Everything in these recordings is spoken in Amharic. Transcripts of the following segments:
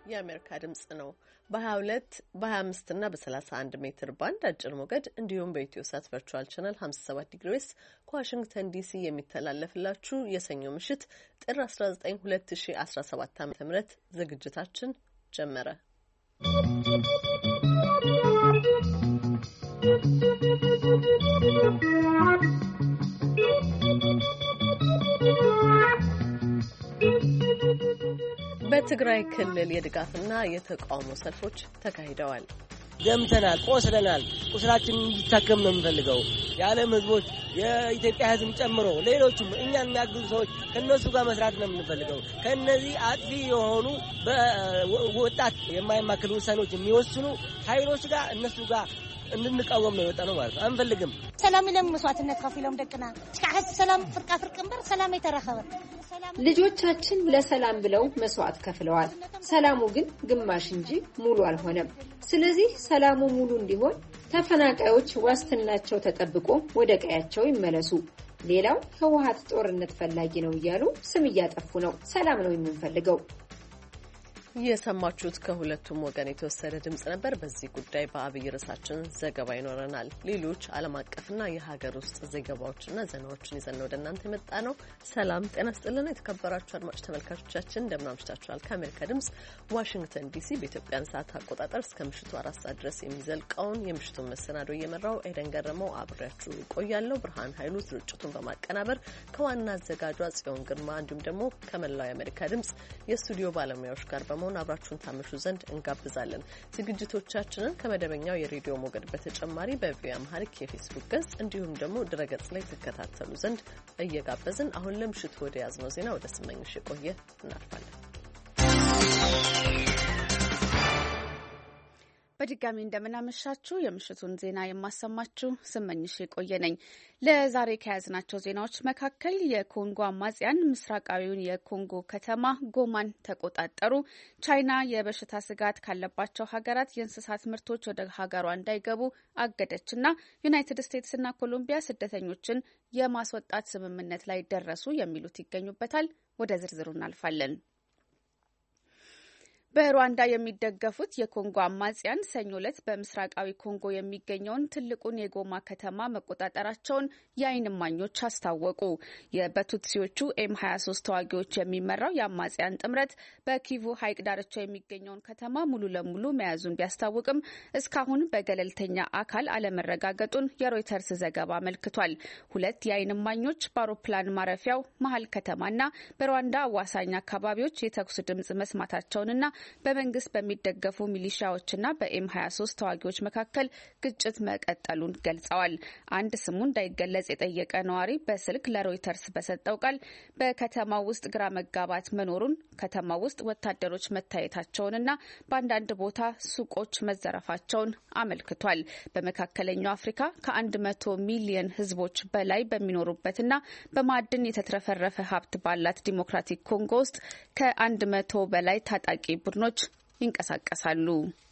የአሜሪካ ድምጽ ነው። በ22 በ25 እና በ31 ሜትር ባንድ አጭር ሞገድ እንዲሁም በኢትዮ ሳት ቨርቹዋል ቻናል 57 ዲግሪ ዌስት ከዋሽንግተን ዲሲ የሚተላለፍላችሁ የሰኞ ምሽት ጥር 19 2017 ዓ.ም ዝግጅታችን ጀመረ። በትግራይ ክልል የድጋፍና የተቃውሞ ሰልፎች ተካሂደዋል። ደምተናል፣ ቆስለናል። ቁስላችንን እንዲታከም ነው የምንፈልገው። የዓለም ሕዝቦች የኢትዮጵያ ሕዝብ ጨምሮ ሌሎችም እኛን የሚያግዙ ሰዎች ከነሱ ጋር መስራት ነው የምንፈልገው። ከነዚህ አጥፊ የሆኑ በወጣት የማይማክሉ ውሳኔዎች የሚወስኑ ኃይሎች ጋር እነሱ ጋር እንድንቃወም ነው የወጣነው ማለት ነው። አንፈልግም። ሰላም ኢሎም መስዋዕትነት ከፊሎም ደቅና እስካሁን ሰላም ፍርቃ ፍርቅንበር ሰላም የተረኸበ ልጆቻችን ለሰላም ብለው መስዋዕት ከፍለዋል። ሰላሙ ግን ግማሽ እንጂ ሙሉ አልሆነም። ስለዚህ ሰላሙ ሙሉ እንዲሆን ተፈናቃዮች ዋስትናቸው ተጠብቆ ወደ ቀያቸው ይመለሱ። ሌላው ህወሓት ጦርነት ፈላጊ ነው እያሉ ስም እያጠፉ ነው። ሰላም ነው የምንፈልገው። የሰማችሁት ከሁለቱም ወገን የተወሰደ ድምጽ ነበር። በዚህ ጉዳይ በአብይ ርዕሳችን ዘገባ ይኖረናል። ሌሎች ዓለም አቀፍና የሀገር ውስጥ ዘገባዎችና ዜናዎችን ይዘን ወደ እናንተ የመጣ ነው። ሰላም ጤና ስጥልና የተከበራችሁ አድማጭ ተመልካቾቻችን እንደምን አምሽታችኋል? ከአሜሪካ ድምጽ ዋሽንግተን ዲሲ በኢትዮጵያን ሰዓት አቆጣጠር እስከ ምሽቱ 4 ሰዓት ድረስ የሚዘልቀውን የምሽቱን መሰናዶ እየመራው ኤደን ገረመው አብሬያችሁ ቆያለሁ። ብርሃን ኃይሉ ስርጭቱን በማቀናበር ከዋና አዘጋጇ ጽዮን ግርማ እንዲሁም ደግሞ ከመላው የአሜሪካ ድምጽ የስቱዲዮ ባለሙያዎች ጋር መሆን አብራችሁን ታመሹ ዘንድ እንጋብዛለን። ዝግጅቶቻችንን ከመደበኛው የሬዲዮ ሞገድ በተጨማሪ በቪኦኤ አምሃሪክ የፌስቡክ ገጽ እንዲሁም ደግሞ ድረገጽ ላይ ተከታተሉ ዘንድ እየጋበዝን አሁን ለምሽቱ ወደ ያዝነው ዜና ወደ ስመኝሽ የቆየ እናልፋለን። በድጋሚ እንደምናመሻችሁ የምሽቱን ዜና የማሰማችሁ ስመኝሽ የቆየ ነኝ። ለዛሬ ከያዝናቸው ዜናዎች መካከል የኮንጎ አማጽያን ምስራቃዊውን የኮንጎ ከተማ ጎማን ተቆጣጠሩ፣ ቻይና የበሽታ ስጋት ካለባቸው ሀገራት የእንስሳት ምርቶች ወደ ሀገሯ እንዳይገቡ አገደችና ዩናይትድ ስቴትስና ኮሎምቢያ ስደተኞችን የማስወጣት ስምምነት ላይ ደረሱ የሚሉት ይገኙበታል። ወደ ዝርዝሩ እናልፋለን። በሩዋንዳ የሚደገፉት የኮንጎ አማጽያን ሰኞ ዕለት በምስራቃዊ ኮንጎ የሚገኘውን ትልቁን የጎማ ከተማ መቆጣጠራቸውን የዓይን እማኞች አስታወቁ። በቱትሲዎቹ ኤም23 ተዋጊዎች የሚመራው የአማጽያን ጥምረት በኪቩ ሐይቅ ዳርቻ የሚገኘውን ከተማ ሙሉ ለሙሉ መያዙን ቢያስታውቅም እስካሁን በገለልተኛ አካል አለመረጋገጡን የሮይተርስ ዘገባ አመልክቷል። ሁለት የዓይን እማኞች በአውሮፕላን ማረፊያው መሀል ከተማና በሩዋንዳ አዋሳኝ አካባቢዎች የተኩስ ድምጽ መስማታቸውንና በመንግስት በሚደገፉ ሚሊሻዎችና በኤም23 ተዋጊዎች መካከል ግጭት መቀጠሉን ገልጸዋል። አንድ ስሙ እንዳይገለጽ የጠየቀ ነዋሪ በስልክ ለሮይተርስ በሰጠው ቃል በከተማው ውስጥ ግራ መጋባት መኖሩን፣ ከተማው ውስጥ ወታደሮች መታየታቸውንና በአንዳንድ ቦታ ሱቆች መዘረፋቸውን አመልክቷል። በመካከለኛው አፍሪካ ከ100 ሚሊዮን ህዝቦች በላይ በሚኖሩበትና በማዕድን የተትረፈረፈ ሀብት ባላት ዲሞክራቲክ ኮንጎ ውስጥ ከ100 በላይ ታጣቂ ቡድኖች ይንቀሳቀሳሉ።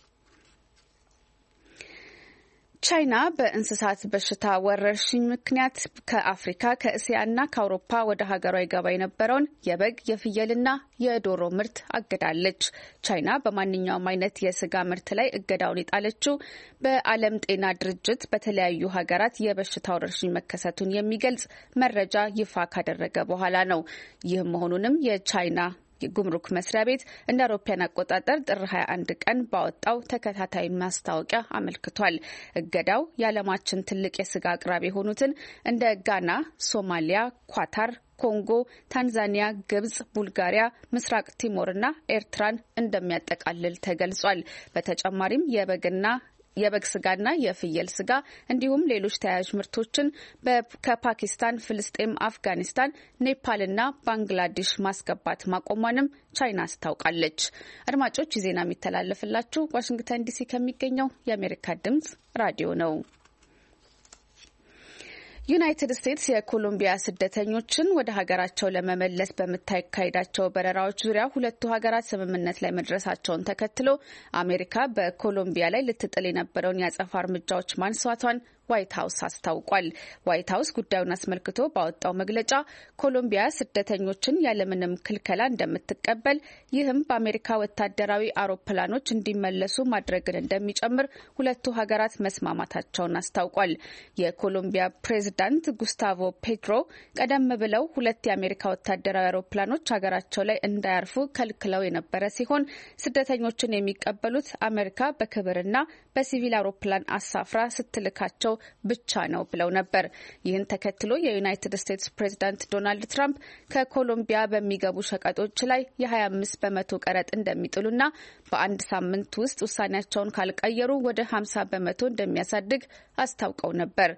ቻይና በእንስሳት በሽታ ወረርሽኝ ምክንያት ከአፍሪካ ከእስያና ከአውሮፓ ወደ ሀገሯ ይገባ የነበረውን የበግ የፍየልና የዶሮ ምርት አግዳለች። ቻይና በማንኛውም አይነት የስጋ ምርት ላይ እገዳውን የጣለችው በዓለም ጤና ድርጅት በተለያዩ ሀገራት የበሽታ ወረርሽኝ መከሰቱን የሚገልጽ መረጃ ይፋ ካደረገ በኋላ ነው። ይህም መሆኑንም የቻይና የጉምሩክ መስሪያ ቤት እንደ አውሮፓውያን አቆጣጠር ጥር 21 ቀን ባወጣው ተከታታይ ማስታወቂያ አመልክቷል። እገዳው የዓለማችን ትልቅ የስጋ አቅራቢ የሆኑትን እንደ ጋና፣ ሶማሊያ፣ ኳታር፣ ኮንጎ፣ ታንዛኒያ፣ ግብጽ፣ ቡልጋሪያ፣ ምስራቅ ቲሞርና ኤርትራን እንደሚያጠቃልል ተገልጿል። በተጨማሪም የበግ ስጋና የፍየል ስጋ እንዲሁም ሌሎች ተያያዥ ምርቶችን ከፓኪስታን፣ ፍልስጤም፣ አፍጋኒስታን፣ ኔፓልና ባንግላዴሽ ማስገባት ማቆሟንም ቻይና አስታውቃለች። አድማጮች ዜና የሚተላለፍላችሁ ዋሽንግተን ዲሲ ከሚገኘው የአሜሪካ ድምጽ ራዲዮ ነው። ዩናይትድ ስቴትስ የኮሎምቢያ ስደተኞችን ወደ ሀገራቸው ለመመለስ በምታካሄዳቸው በረራዎች ዙሪያ ሁለቱ ሀገራት ስምምነት ላይ መድረሳቸውን ተከትሎ አሜሪካ በኮሎምቢያ ላይ ልትጥል የነበረውን የአጸፋ እርምጃዎች ማንሳቷን ዋይት ሀውስ አስታውቋል። ዋይት ሀውስ ጉዳዩን አስመልክቶ ባወጣው መግለጫ ኮሎምቢያ ስደተኞችን ያለምንም ክልከላ እንደምትቀበል፣ ይህም በአሜሪካ ወታደራዊ አውሮፕላኖች እንዲመለሱ ማድረግን እንደሚጨምር ሁለቱ ሀገራት መስማማታቸውን አስታውቋል። የኮሎምቢያ ፕሬዝዳንት ጉስታቮ ፔትሮ ቀደም ብለው ሁለት የአሜሪካ ወታደራዊ አውሮፕላኖች ሀገራቸው ላይ እንዳያርፉ ከልክለው የነበረ ሲሆን ስደተኞችን የሚቀበሉት አሜሪካ በክብርና በሲቪል አውሮፕላን አሳፍራ ስትልካቸው ብቻ ነው ብለው ነበር። ይህን ተከትሎ የዩናይትድ ስቴትስ ፕሬዝዳንት ዶናልድ ትራምፕ ከኮሎምቢያ በሚገቡ ሸቀጦች ላይ የ25 በመቶ ቀረጥ እንደሚጥሉና በአንድ ሳምንት ውስጥ ውሳኔያቸውን ካልቀየሩ ወደ 50 በመቶ እንደሚያሳድግ አስታውቀው ነበር።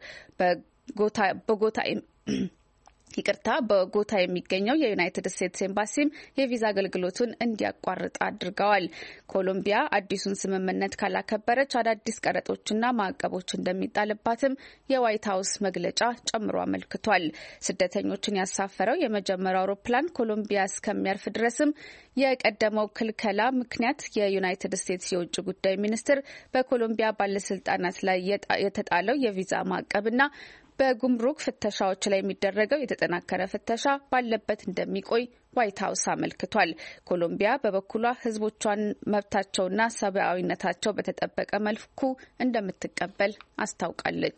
በጎታ የሚገኘው የዩናይትድ ስቴትስ ኤምባሲም የቪዛ አገልግሎቱን እንዲያቋርጥ አድርገዋል። ኮሎምቢያ አዲሱን ስምምነት ካላከበረች አዳዲስ ቀረጦችና ማዕቀቦች እንደሚጣልባትም የዋይት ሀውስ መግለጫ ጨምሮ አመልክቷል። ስደተኞችን ያሳፈረው የመጀመሪያው አውሮፕላን ኮሎምቢያ እስከሚያርፍ ድረስም የቀደመው ክልከላ ምክንያት የዩናይትድ ስቴትስ የውጭ ጉዳይ ሚኒስትር በኮሎምቢያ ባለስልጣናት ላይ የተጣለው የቪዛ ማዕቀብና በጉምሩክ ፍተሻዎች ላይ የሚደረገው የተጠናከረ ፍተሻ ባለበት እንደሚቆይ ዋይት ሀውስ አመልክቷል። ኮሎምቢያ በበኩሏ ሕዝቦቿን መብታቸውና ሰብአዊነታቸው በተጠበቀ መልኩ እንደምትቀበል አስታውቃለች።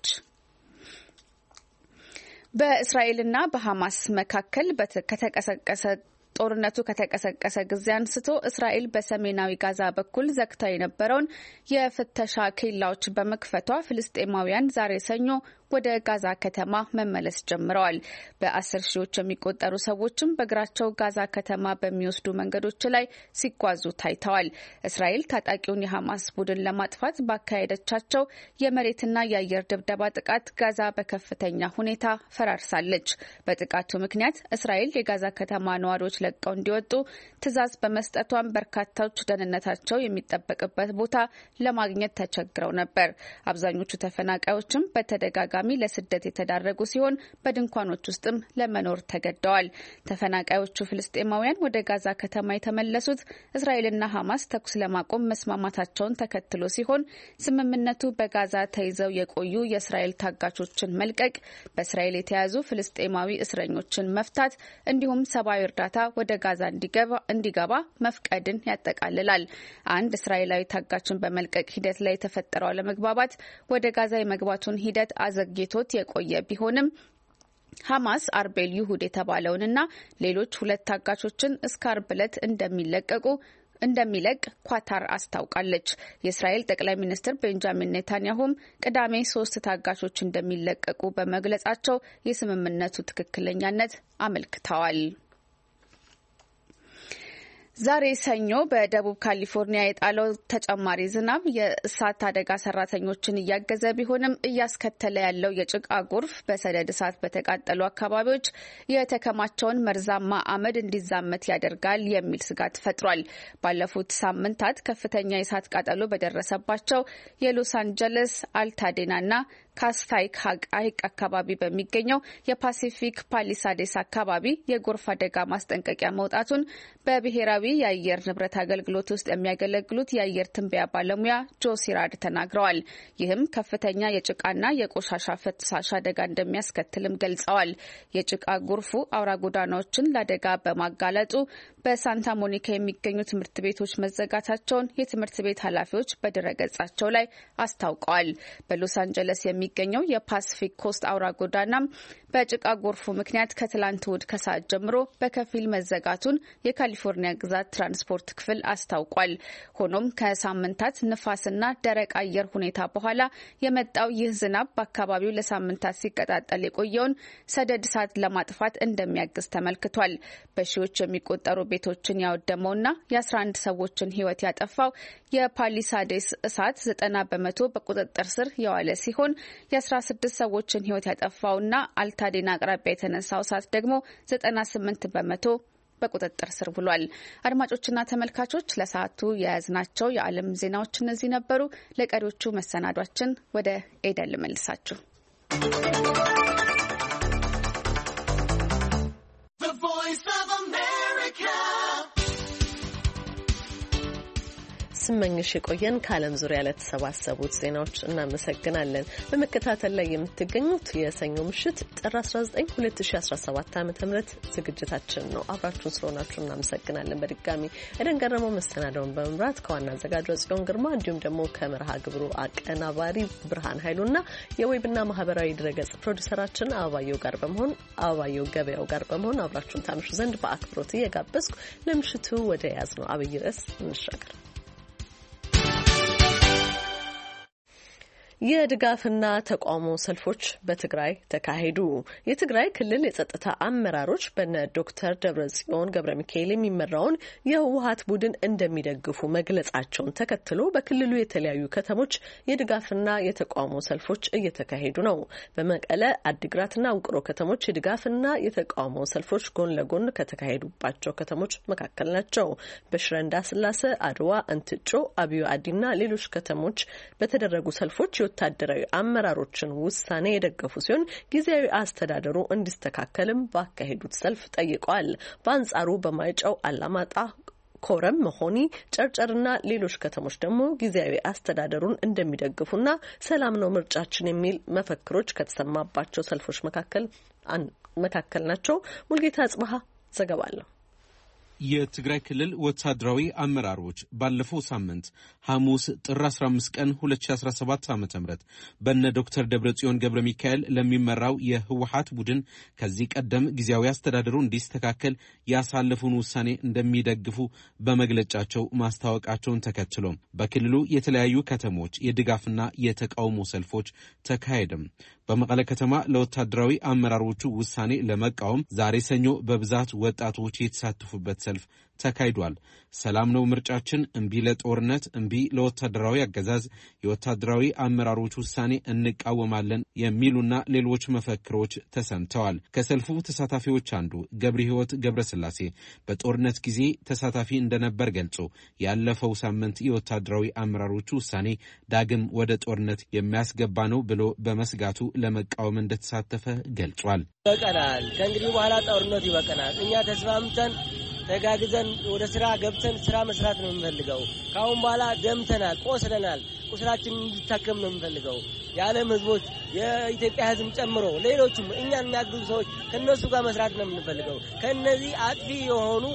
በእስራኤልና በሐማስ መካከል ጦርነቱ ከተቀሰቀሰ ጊዜ አንስቶ እስራኤል በሰሜናዊ ጋዛ በኩል ዘግታ የነበረውን የፍተሻ ኬላዎች በመክፈቷ ፍልስጤማውያን ዛሬ ሰኞ ወደ ጋዛ ከተማ መመለስ ጀምረዋል። በ10 ሺዎች የሚቆጠሩ ሰዎችም በእግራቸው ጋዛ ከተማ በሚወስዱ መንገዶች ላይ ሲጓዙ ታይተዋል። እስራኤል ታጣቂውን የሐማስ ቡድን ለማጥፋት ባካሄደቻቸው የመሬትና የአየር ድብደባ ጥቃት ጋዛ በከፍተኛ ሁኔታ ፈራርሳለች። በጥቃቱ ምክንያት እስራኤል የጋዛ ከተማ ነዋሪዎች ለቀው እንዲወጡ ትዕዛዝ በመስጠቷን በርካታዎች ደህንነታቸው የሚጠበቅበት ቦታ ለማግኘት ተቸግረው ነበር። አብዛኞቹ ተፈናቃዮችም በተደጋጋሚ ለስደት የተዳረጉ ሲሆን በድንኳኖች ውስጥም ለመኖር ተገደዋል። ተፈናቃዮቹ ፍልስጤማውያን ወደ ጋዛ ከተማ የተመለሱት እስራኤልና ሐማስ ተኩስ ለማቆም መስማማታቸውን ተከትሎ ሲሆን ስምምነቱ በጋዛ ተይዘው የቆዩ የእስራኤል ታጋቾችን መልቀቅ፣ በእስራኤል የተያዙ ፍልስጤማዊ እስረኞችን መፍታት እንዲሁም ሰብአዊ እርዳታ ወደ ጋዛ እንዲገባ መፍቀድን ያጠቃልላል። አንድ እስራኤላዊ ታጋችን በመልቀቅ ሂደት ላይ የተፈጠረው አለመግባባት ወደ ጋዛ የመግባቱን ሂደት አዘግይቶት የቆየ ቢሆንም ሐማስ አርቤል ይሁድ የተባለውንና ሌሎች 2 ታጋቾችን እስከ አርብ ዕለት እንደሚለቅ ኳታር አስታውቃለች። የእስራኤል ጠቅላይ ሚኒስትር ቤንጃሚን ኔታንያሁም ቅዳሜ 3 ታጋቾች እንደሚለቀቁ በመግለጻቸው የስምምነቱ ትክክለኛነት አመልክተዋል። ዛሬ ሰኞ በደቡብ ካሊፎርኒያ የጣለው ተጨማሪ ዝናብ የእሳት አደጋ ሰራተኞችን እያገዘ ቢሆንም እያስከተለ ያለው የጭቃ ጎርፍ በሰደድ እሳት በተቃጠሉ አካባቢዎች የተከማቸውን መርዛማ አመድ እንዲዛመት ያደርጋል የሚል ስጋት ፈጥሯል። ባለፉት ሳምንታት ከፍተኛ የእሳት ቃጠሎ በደረሰባቸው የሎስ አንጀለስ፣ አልታዴናና ካስታይክ ሐይቅ አካባቢ በሚገኘው የፓሲፊክ ፓሊሳዴስ አካባቢ የጎርፍ አደጋ ማስጠንቀቂያ መውጣቱን በብሔራዊ የአየር ንብረት አገልግሎት ውስጥ የሚያገለግሉት የአየር ትንበያ ባለሙያ ጆ ሲራድ ተናግረዋል። ይህም ከፍተኛ የጭቃና የቆሻሻ ፍሳሽ አደጋ እንደሚያስከትልም ገልጸዋል። የጭቃ ጎርፉ አውራ ጎዳናዎችን ለአደጋ በማጋለጡ በሳንታ ሞኒካ የሚገኙ ትምህርት ቤቶች መዘጋታቸውን የትምህርት ቤት ኃላፊዎች በድረገጻቸው ላይ አስታውቀዋል። በሎስ አንጀለስ የሚገኘው የፓሲፊክ ኮስት አውራ ጎዳናም በጭቃ ጎርፉ ምክንያት ከትላንት እሁድ ከሰዓት ጀምሮ በከፊል መዘጋቱን የካሊፎርኒያ ግዛት ትራንስፖርት ክፍል አስታውቋል። ሆኖም ከሳምንታት ንፋስና ደረቅ አየር ሁኔታ በኋላ የመጣው ይህ ዝናብ በአካባቢው ለሳምንታት ሲቀጣጠል የቆየውን ሰደድ እሳት ለማጥፋት እንደሚያግዝ ተመልክቷል። በሺዎች የሚቆጠሩ ቤቶችን ያወደመውና የ11 ሰዎችን ሕይወት ያጠፋው የፓሊሳዴስ እሳት 90 በመቶ በቁጥጥር ስር የዋለ ሲሆን የ16 ሰዎችን ሕይወት ያጠፋውና አልታዴና አቅራቢያ የተነሳው እሳት ደግሞ 98 በመቶ በቁጥጥር ስር ውሏል። አድማጮችና ተመልካቾች ለሰዓቱ የያዝናቸው የዓለም ዜናዎች እነዚህ ነበሩ። ለቀሪዎቹ መሰናዷችን ወደ ኤደን ልመልሳችሁ። ስመኝሽ የቆየን ከዓለም ዙሪያ ለተሰባሰቡት ዜናዎች እናመሰግናለን። በመከታተል ላይ የምትገኙት የሰኞ ምሽት ጥር 19 2017 ዓ.ም ዝግጅታችን ነው። አብራችሁን ስለሆናችሁ እናመሰግናለን። በድጋሚ ኤደን ገረመው መሰናዳውን በመምራት ከዋና አዘጋጇ ጽዮን ግርማ እንዲሁም ደግሞ ከመርሃ ግብሩ አቀናባሪ ብርሃን ኃይሉና የዌብና ማህበራዊ ድረገጽ ፕሮዲውሰራችን አበባየው ገበያው ጋር በመሆን አብራችሁን ታምሹ ዘንድ በአክብሮት እየጋበዝኩ ለምሽቱ ወደ ያዝነው አብይ ርዕስ እንሻገር። የድጋፍና ተቃውሞ ሰልፎች በትግራይ ተካሄዱ። የትግራይ ክልል የጸጥታ አመራሮች በነ ዶክተር ደብረጽዮን ገብረ ሚካኤል የሚመራውን የህወሓት ቡድን እንደሚደግፉ መግለጻቸውን ተከትሎ በክልሉ የተለያዩ ከተሞች የድጋፍና የተቃውሞ ሰልፎች እየተካሄዱ ነው። በመቀለ፣ አዲግራትና ውቅሮ ከተሞች የድጋፍና የተቃውሞ ሰልፎች ጎን ለጎን ከተካሄዱባቸው ከተሞች መካከል ናቸው። በሽረ እንዳስላሴ፣ አድዋ፣ እንትጮ፣ አብዮ አዲና ሌሎች ከተሞች በተደረጉ ሰልፎች ወታደራዊ አመራሮችን ውሳኔ የደገፉ ሲሆን ጊዜያዊ አስተዳደሩ እንዲስተካከልም ባካሄዱት ሰልፍ ጠይቀዋል። በአንጻሩ በማይጨው፣ አላማጣ፣ ኮረም፣ መሆኒ፣ ጨርጨርና ሌሎች ከተሞች ደግሞ ጊዜያዊ አስተዳደሩን እንደሚደግፉና ሰላም ነው ምርጫችን የሚል መፈክሮች ከተሰማባቸው ሰልፎች መካከል ናቸው። ሙልጌታ አጽባሃ ዘገባ አለው። የትግራይ ክልል ወታደራዊ አመራሮች ባለፈው ሳምንት ሐሙስ ጥር 15 ቀን 2017 ዓ.ም በነ ዶክተር ደብረጽዮን ገብረ ሚካኤል ለሚመራው የህወሓት ቡድን ከዚህ ቀደም ጊዜያዊ አስተዳደሩ እንዲስተካከል ያሳለፉን ውሳኔ እንደሚደግፉ በመግለጫቸው ማስታወቃቸውን ተከትሎ በክልሉ የተለያዩ ከተሞች የድጋፍና የተቃውሞ ሰልፎች ተካሄደም። በመቀለ ከተማ ለወታደራዊ አመራሮቹ ውሳኔ ለመቃወም ዛሬ ሰኞ በብዛት ወጣቶች የተሳተፉበት ሰልፍ ተካሂዷል። ሰላም ነው ምርጫችን፣ እምቢ ለጦርነት፣ እምቢ ለወታደራዊ አገዛዝ፣ የወታደራዊ አመራሮች ውሳኔ እንቃወማለን የሚሉና ሌሎች መፈክሮች ተሰምተዋል። ከሰልፉ ተሳታፊዎች አንዱ ገብረ ሕይወት ገብረስላሴ በጦርነት ጊዜ ተሳታፊ እንደነበር ገልጾ ያለፈው ሳምንት የወታደራዊ አመራሮቹ ውሳኔ ዳግም ወደ ጦርነት የሚያስገባ ነው ብሎ በመስጋቱ ለመቃወም እንደተሳተፈ ገልጿል። ይበቃናል፣ ከእንግዲህ በኋላ ጦርነት ይበቃናል። እኛ ተስማምተን ተጋግዘን ወደ ስራ ገብተን ስራ መስራት ነው የምንፈልገው። ካሁን በኋላ ደምተናል፣ ቆስለናል። ቁስላችን እንዲታከም ነው የምንፈልገው። የዓለም ህዝቦች የኢትዮጵያ ህዝብ ጨምሮ ሌሎችም እኛን የሚያግዙ ሰዎች ከነሱ ጋር መስራት ነው የምንፈልገው። ከነዚህ አጥፊ የሆኑ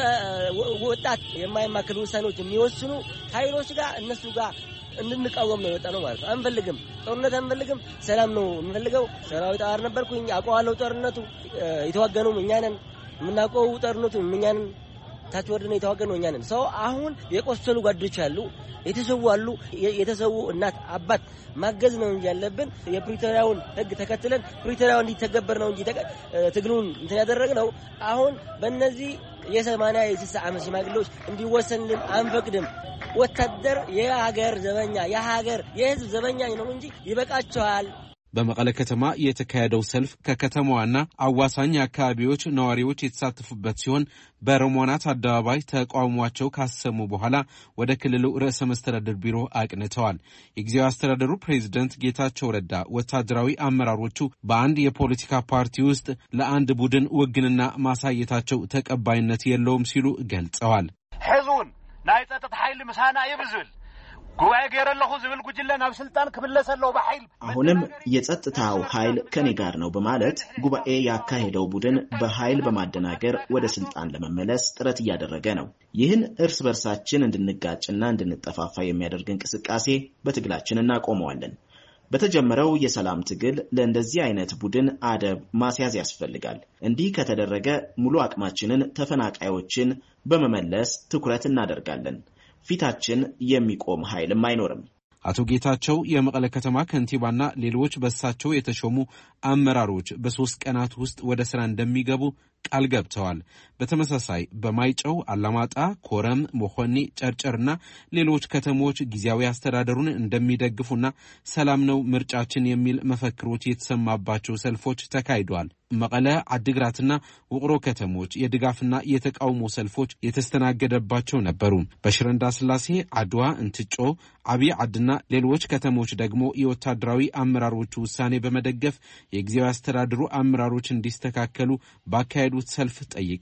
በወጣት የማይማከሉ ውሳኔዎች የሚወስኑ ኃይሎች ጋር እነሱ ጋር እንድንቃወም ነው የወጣ ነው ማለት ነው። አንፈልግም፣ ጦርነት አንፈልግም፣ ሰላም ነው የምንፈልገው። ሰራዊት አባል ነበርኩኝ፣ አውቀዋለሁ። ጦርነቱ የተዋገነው እኛ ነን። የምናውቀው ጦርነቱ እኛን ታች ወርደን የተዋገነው እኛ ነን። ሰው አሁን የቆሰሉ ጓዶች አሉ፣ የተሰዉ አሉ። የተሰዉ እናት አባት ማገዝ ነው እንጂ ያለብን የፕሪቶሪያውን ህግ ተከትለን ፕሪቶሪያው እንዲተገበር ነው እንጂ ትግሉን እንትን ያደረግነው አሁን በእነዚህ የ80 የ60 ዓመት ሽማግሌዎች እንዲወሰንልን አንፈቅድም። ወታደር የሀገር ዘበኛ የህዝብ ዘበኛ ነው እንጂ ይበቃቸዋል። በመቀለ ከተማ የተካሄደው ሰልፍ ከከተማዋና አዋሳኝ አካባቢዎች ነዋሪዎች የተሳተፉበት ሲሆን በሮማናት አደባባይ ተቃውሟቸው ካሰሙ በኋላ ወደ ክልሉ ርዕሰ መስተዳድር ቢሮ አቅንተዋል። የጊዜያዊ አስተዳደሩ ፕሬዝዳንት ጌታቸው ረዳ ወታደራዊ አመራሮቹ በአንድ የፖለቲካ ፓርቲ ውስጥ ለአንድ ቡድን ውግንና ማሳየታቸው ተቀባይነት የለውም ሲሉ ገልጸዋል። ሕዙን ናይ ጸጥታ ኃይል ምሳና ይብዝብል ጉባኤ ገረለሁ ዝብል ጉጅለን ኣብ ስልጣን ክብለሰለው በኃይል አሁንም የጸጥታው ኃይል ከኔ ጋር ነው በማለት ጉባኤ ያካሄደው ቡድን በኃይል በማደናገር ወደ ስልጣን ለመመለስ ጥረት እያደረገ ነው። ይህን እርስ በርሳችን እንድንጋጭና እንድንጠፋፋ የሚያደርግ እንቅስቃሴ በትግላችን እናቆመዋለን። በተጀመረው የሰላም ትግል ለእንደዚህ አይነት ቡድን አደብ ማስያዝ ያስፈልጋል። እንዲህ ከተደረገ ሙሉ አቅማችንን ተፈናቃዮችን በመመለስ ትኩረት እናደርጋለን። ፊታችን የሚቆም ኃይልም አይኖርም። አቶ ጌታቸው የመቀለ ከተማ ከንቲባና ሌሎች በሳቸው የተሾሙ አመራሮች በ3 ቀናት ውስጥ ወደ ስራ እንደሚገቡ ቃል ገብተዋል። በተመሳሳይ በማይጨው፣ አላማጣ፣ ኮረም፣ መሆኒ፣ ጨርጨርና ሌሎች ከተሞች ጊዜያዊ አስተዳደሩን እንደሚደግፉና ሰላም ነው ምርጫችን የሚል መፈክሮች የተሰማባቸው ሰልፎች ተካሂደዋል። መቀለ፣ አዲግራትና ውቅሮ ከተሞች የድጋፍና የተቃውሞ ሰልፎች የተስተናገደባቸው ነበሩ። በሽረ እንዳስላሴ፣ አድዋ፣ እንትጮ፣ አብይ አድና ሌሎች ከተሞች ደግሞ የወታደራዊ አመራሮቹ ውሳኔ በመደገፍ የጊዜያዊ አስተዳደሩ አመራሮች እንዲስተካከሉ ባካሄዱት ሰልፍ ጠይቀዋል።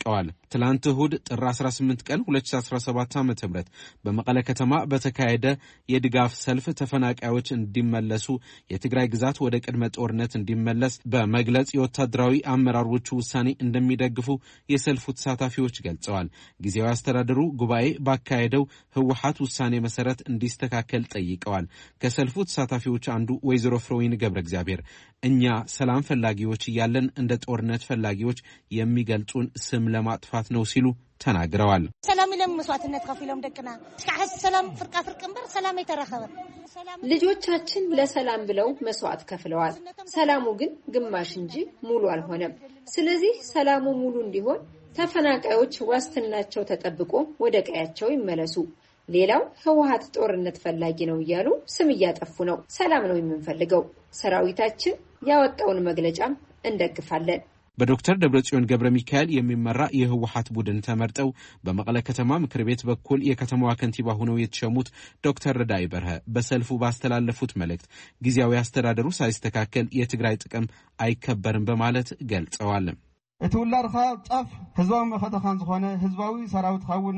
ትላንት እሁድ ጥር 18 ቀን 2017 ዓ.ም በመቀለ ከተማ በተካሄደ የድጋፍ ሰልፍ ተፈናቃዮች እንዲመለሱ የትግራይ ግዛት ወደ ቅድመ ጦርነት እንዲመለስ በመግለጽ የወታደራዊ አመራሮቹ ውሳኔ እንደሚደግፉ የሰልፉ ተሳታፊዎች ገልጸዋል። ጊዜያዊ አስተዳደሩ ጉባኤ ባካሄደው ህወሓት ውሳኔ መሰረት እንዲስተካከል ጠይቀዋል። ከሰልፉ ተሳታፊዎች አንዱ ወይዘሮ ፍሮዊን ገብረ እግዚአብሔር እኛ ሰላም ፈላጊዎች እያለን እንደ ጦርነት ፈላጊዎች የሚገልጹን ስም ለማጥፋት ነው ሲሉ ተናግረዋል። ሰላም ይለም መስዋዕትነት ከፊሎም ደቅና እስካሁን ሰላም ፍርቃ ፍርቅንበር ሰላም የተረከበ ልጆቻችን ለሰላም ብለው መስዋዕት ከፍለዋል። ሰላሙ ግን ግማሽ እንጂ ሙሉ አልሆነም። ስለዚህ ሰላሙ ሙሉ እንዲሆን ተፈናቃዮች ዋስትናቸው ተጠብቆ ወደ ቀያቸው ይመለሱ። ሌላው ህወሓት ጦርነት ፈላጊ ነው እያሉ ስም እያጠፉ ነው። ሰላም ነው የምንፈልገው። ሰራዊታችን ያወጣውን መግለጫም እንደግፋለን። በዶክተር ደብረጽዮን ገብረ ሚካኤል የሚመራ የህወሓት ቡድን ተመርጠው በመቀለ ከተማ ምክር ቤት በኩል የከተማዋ ከንቲባ ሆነው የተሸሙት ዶክተር ረዳይ በርሀ በሰልፉ ባስተላለፉት መልእክት ጊዜያዊ አስተዳደሩ ሳይስተካከል የትግራይ ጥቅም አይከበርም በማለት ገልጸዋል። እትውላድኻ ጻፍ ህዝባዊ መኸተኻን ዝኾነ ህዝባዊ ሰራዊት ኻውን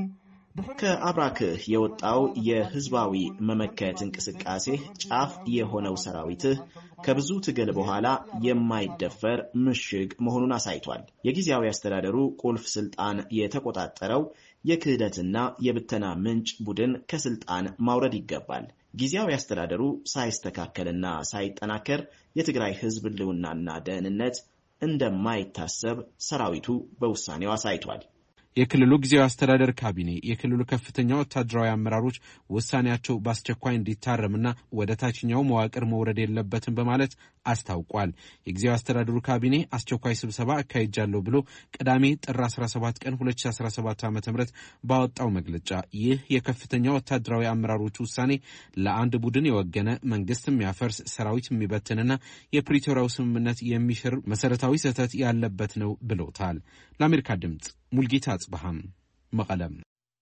ከአብራክህ የወጣው የህዝባዊ መመከት እንቅስቃሴ ጫፍ የሆነው ሰራዊትህ ከብዙ ትግል በኋላ የማይደፈር ምሽግ መሆኑን አሳይቷል። የጊዜያዊ አስተዳደሩ ቁልፍ ስልጣን የተቆጣጠረው የክህደትና የብተና ምንጭ ቡድን ከስልጣን ማውረድ ይገባል። ጊዜያዊ አስተዳደሩ ሳይስተካከልና ሳይጠናከር የትግራይ ህዝብ ህልውናና ደህንነት እንደማይታሰብ ሰራዊቱ በውሳኔው አሳይቷል። የክልሉ ጊዜያዊ አስተዳደር ካቢኔ የክልሉ ከፍተኛ ወታደራዊ አመራሮች ውሳኔያቸው በአስቸኳይ እንዲታረምና ወደ ታችኛው መዋቅር መውረድ የለበትም በማለት አስታውቋል። የጊዜያዊ አስተዳደሩ ካቢኔ አስቸኳይ ስብሰባ አካሂጃለሁ ብሎ ቅዳሜ ጥር 17 ቀን 2017 ዓ.ም ባወጣው መግለጫ ይህ የከፍተኛ ወታደራዊ አመራሮች ውሳኔ ለአንድ ቡድን የወገነ መንግስት የሚያፈርስ ሰራዊት የሚበትንና የፕሪቶሪያው ስምምነት የሚሽር መሰረታዊ ስህተት ያለበት ነው ብሎታል። ለአሜሪካ ድምጽ ሙልጌታ አጽባሃም መቀለም።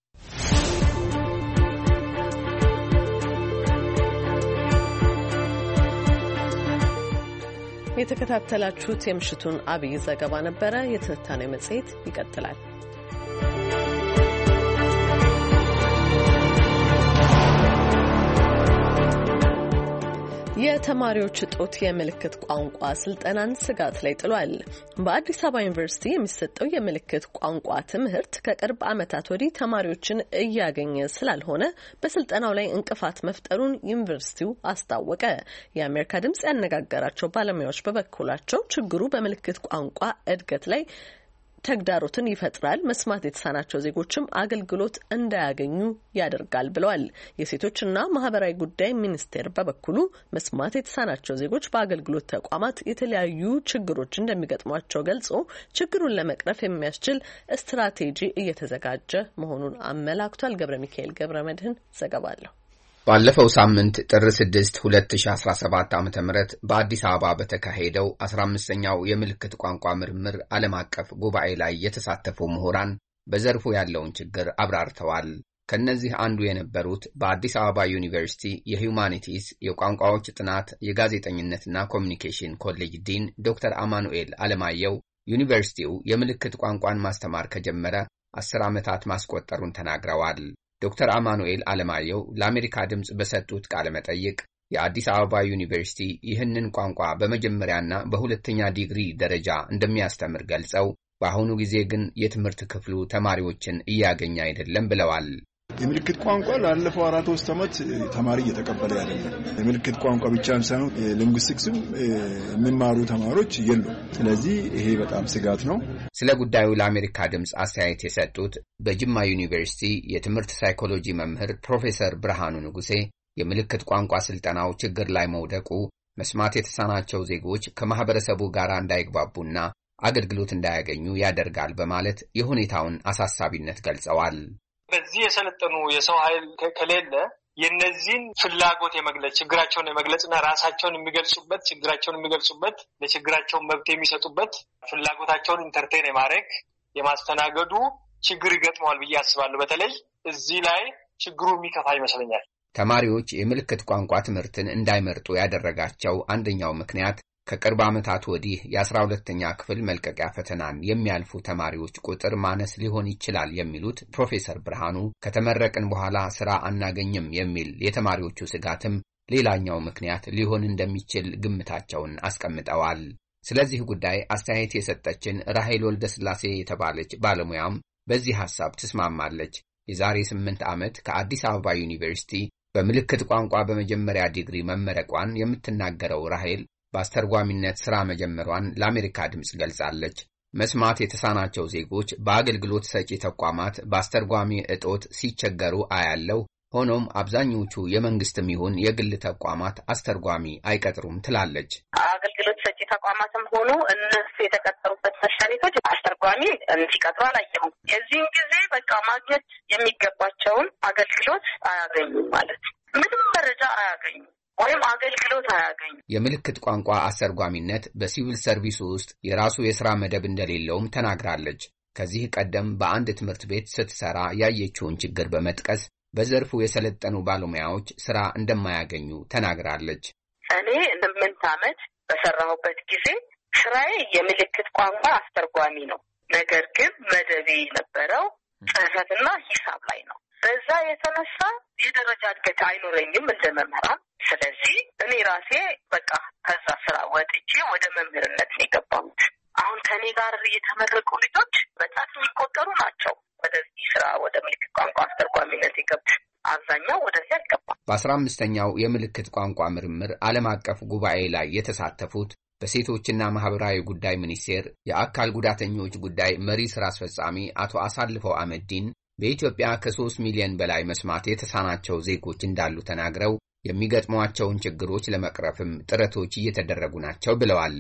የተከታተላችሁት የምሽቱን አብይ ዘገባ ነበረ። የትንታኔ መጽሔት ይቀጥላል። የተማሪዎች እጦት የምልክት ቋንቋ ስልጠናን ስጋት ላይ ጥሏል። በአዲስ አበባ ዩኒቨርሲቲ የሚሰጠው የምልክት ቋንቋ ትምህርት ከቅርብ ዓመታት ወዲህ ተማሪዎችን እያገኘ ስላልሆነ በስልጠናው ላይ እንቅፋት መፍጠሩን ዩኒቨርሲቲው አስታወቀ። የአሜሪካ ድምጽ ያነጋገራቸው ባለሙያዎች በበኩላቸው ችግሩ በምልክት ቋንቋ እድገት ላይ ተግዳሮትን ይፈጥራል፣ መስማት የተሳናቸው ዜጎችም አገልግሎት እንዳያገኙ ያደርጋል ብለዋል። የሴቶችና ማህበራዊ ጉዳይ ሚኒስቴር በበኩሉ መስማት የተሳናቸው ዜጎች በአገልግሎት ተቋማት የተለያዩ ችግሮች እንደሚገጥሟቸው ገልጾ ችግሩን ለመቅረፍ የሚያስችል ስትራቴጂ እየተዘጋጀ መሆኑን አመላክቷል። ገብረ ሚካኤል ገብረ መድህን ዘገባ አለው። ባለፈው ሳምንት ጥር 6 2017 ዓ.ም በአዲስ አበባ በተካሄደው 15ኛው የምልክት ቋንቋ ምርምር ዓለም አቀፍ ጉባኤ ላይ የተሳተፉ ምሁራን በዘርፉ ያለውን ችግር አብራርተዋል። ከነዚህ አንዱ የነበሩት በአዲስ አበባ ዩኒቨርሲቲ የሂዩማኒቲስ የቋንቋዎች ጥናት የጋዜጠኝነትና ኮሚኒኬሽን ኮሌጅ ዲን ዶክተር አማኑኤል አለማየሁ ዩኒቨርሲቲው የምልክት ቋንቋን ማስተማር ከጀመረ 10 ዓመታት ማስቆጠሩን ተናግረዋል። ዶክተር አማኑኤል አለማየሁ ለአሜሪካ ድምጽ በሰጡት ቃለ መጠይቅ የአዲስ አበባ ዩኒቨርሲቲ ይህንን ቋንቋ በመጀመሪያና በሁለተኛ ዲግሪ ደረጃ እንደሚያስተምር ገልጸው በአሁኑ ጊዜ ግን የትምህርት ክፍሉ ተማሪዎችን እያገኘ አይደለም ብለዋል። የምልክት ቋንቋ ላለፈው 4 ዓመት ተማሪ እየተቀበለ አይደለም። የምልክት ቋንቋ ብቻም ሳይሆን ሊንጉስቲክስም የሚማሩ ተማሪዎች የሉም። ስለዚህ ይሄ በጣም ስጋት ነው። ስለ ጉዳዩ ለአሜሪካ ድምጽ አስተያየት የሰጡት በጅማ ዩኒቨርሲቲ የትምህርት ሳይኮሎጂ መምህር ፕሮፌሰር ብርሃኑ ንጉሴ የምልክት ቋንቋ ስልጠናው ችግር ላይ መውደቁ መስማት የተሳናቸው ዜጎች ከማህበረሰቡ ጋር እንዳይግባቡና አገልግሎት እንዳያገኙ ያደርጋል በማለት የሁኔታውን አሳሳቢነት ገልጸዋል። በዚህ የሰለጠኑ የሰው ኃይል ከሌለ የነዚህን ፍላጎት የመግለጽ ችግራቸውን የመግለጽና ራሳቸውን የሚገልጹበት ችግራቸውን የሚገልጹበት ለችግራቸው መብት የሚሰጡበት ፍላጎታቸውን ኢንተርቴን የማድረግ የማስተናገዱ ችግር ይገጥመዋል ብዬ አስባለሁ። በተለይ እዚህ ላይ ችግሩ የሚከፋ ይመስለኛል። ተማሪዎች የምልክት ቋንቋ ትምህርትን እንዳይመርጡ ያደረጋቸው አንደኛው ምክንያት ከቅርብ ዓመታት ወዲህ የ12ኛ ክፍል መልቀቂያ ፈተናን የሚያልፉ ተማሪዎች ቁጥር ማነስ ሊሆን ይችላል የሚሉት ፕሮፌሰር ብርሃኑ ከተመረቅን በኋላ ሥራ አናገኝም የሚል የተማሪዎቹ ስጋትም ሌላኛው ምክንያት ሊሆን እንደሚችል ግምታቸውን አስቀምጠዋል። ስለዚህ ጉዳይ አስተያየት የሰጠችን ራሄል ወልደስላሴ የተባለች ባለሙያም በዚህ ሐሳብ ትስማማለች። የዛሬ 8 ዓመት ከአዲስ አበባ ዩኒቨርሲቲ በምልክት ቋንቋ በመጀመሪያ ዲግሪ መመረቋን የምትናገረው ራሄል በአስተርጓሚነት ሥራ መጀመሯን ለአሜሪካ ድምፅ ገልጻለች። መስማት የተሳናቸው ዜጎች በአገልግሎት ሰጪ ተቋማት በአስተርጓሚ እጦት ሲቸገሩ አያለው። ሆኖም አብዛኞቹ የመንግስትም ይሁን የግል ተቋማት አስተርጓሚ አይቀጥሩም ትላለች። አገልግሎት ሰጪ ተቋማትም ሆኑ እነሱ የተቀጠሩበት መስሪያ ቤቶች አስተርጓሚ እንዲቀጥሩ አላየሁም። የዚህም ጊዜ በቃ ማግኘት የሚገባቸውን አገልግሎት አያገኙም ማለት ምንም መረጃ አያገኙም ወይም አገልግሎት አያገኙ። የምልክት ቋንቋ አስተርጓሚነት በሲቪል ሰርቪስ ውስጥ የራሱ የሥራ መደብ እንደሌለውም ተናግራለች። ከዚህ ቀደም በአንድ ትምህርት ቤት ስትሰራ ያየችውን ችግር በመጥቀስ በዘርፉ የሰለጠኑ ባለሙያዎች ሥራ እንደማያገኙ ተናግራለች። እኔ 8 ዓመት በሰራሁበት ጊዜ ስራዬ የምልክት ቋንቋ አስተርጓሚ ነው። ነገር ግን መደቤ የነበረው ጽሕፈትና ሂሳብ ላይ ነው። በዛ የተነሳ የደረጃ እድገት አይኖረኝም እንደመምህራን። ስለዚህ እኔ ራሴ በቃ ከዛ ስራ ወጥቼ ወደ መምህርነት ነው የገባሁት። አሁን ከኔ ጋር የተመረቁ ልጆች በጣም የሚቆጠሩ ናቸው ወደዚህ ስራ ወደ ምልክት ቋንቋ አስተርጓሚነት የገቡት። አብዛኛው ወደዚህ አልገባም። በ15ኛው የምልክት ቋንቋ ምርምር ዓለም አቀፍ ጉባኤ ላይ የተሳተፉት በሴቶችና ማህበራዊ ጉዳይ ሚኒስቴር የአካል ጉዳተኞች ጉዳይ መሪ ስራ አስፈጻሚ አቶ አሳልፈው አመዲን በኢትዮጵያ ከ3 ሚሊዮን በላይ መስማት የተሳናቸው ዜጎች እንዳሉ ተናግረው የሚገጥሟቸውን ችግሮች ለመቅረፍም ጥረቶች እየተደረጉ ናቸው ብለዋል።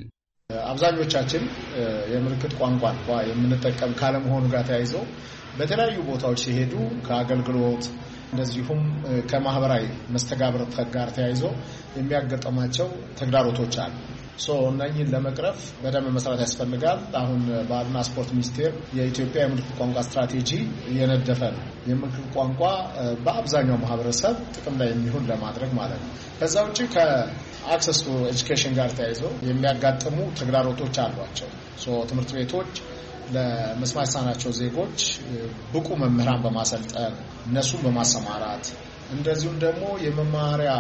አብዛኞቻችን የምልክት ቋንቋን የምንጠቀም ካለመሆኑ ጋር ተያይዞ በተለያዩ ቦታዎች ሲሄዱ ከአገልግሎት እንደዚሁም ከማህበራዊ መስተጋብር ጋር ተያይዞ የሚያጋጥማቸው ተግዳሮቶች አሉ። እነኝን ለመቅረፍ በደንብ መስራት ያስፈልጋል። አሁን ባህልና ስፖርት ሚኒስቴር የኢትዮጵያ የምልክት ቋንቋ ስትራቴጂ እየነደፈ ነው። የምልክት ቋንቋ በአብዛኛው ማህበረሰብ ጥቅም ላይ የሚሆን ለማድረግ ማለት ነው። ከዛ ውጪ ከአክሰስ ቱ ኤጁኬሽን ጋር ተያይዞ የሚያጋጥሙ ተግዳሮቶች አሏቸው። ትምህርት ቤቶች ለመስማት የተሳናቸው ዜጎች ብቁ መምህራን በማሰልጠን እነሱን በማሰማራት እንደዚሁም ደግሞ የመማሪያ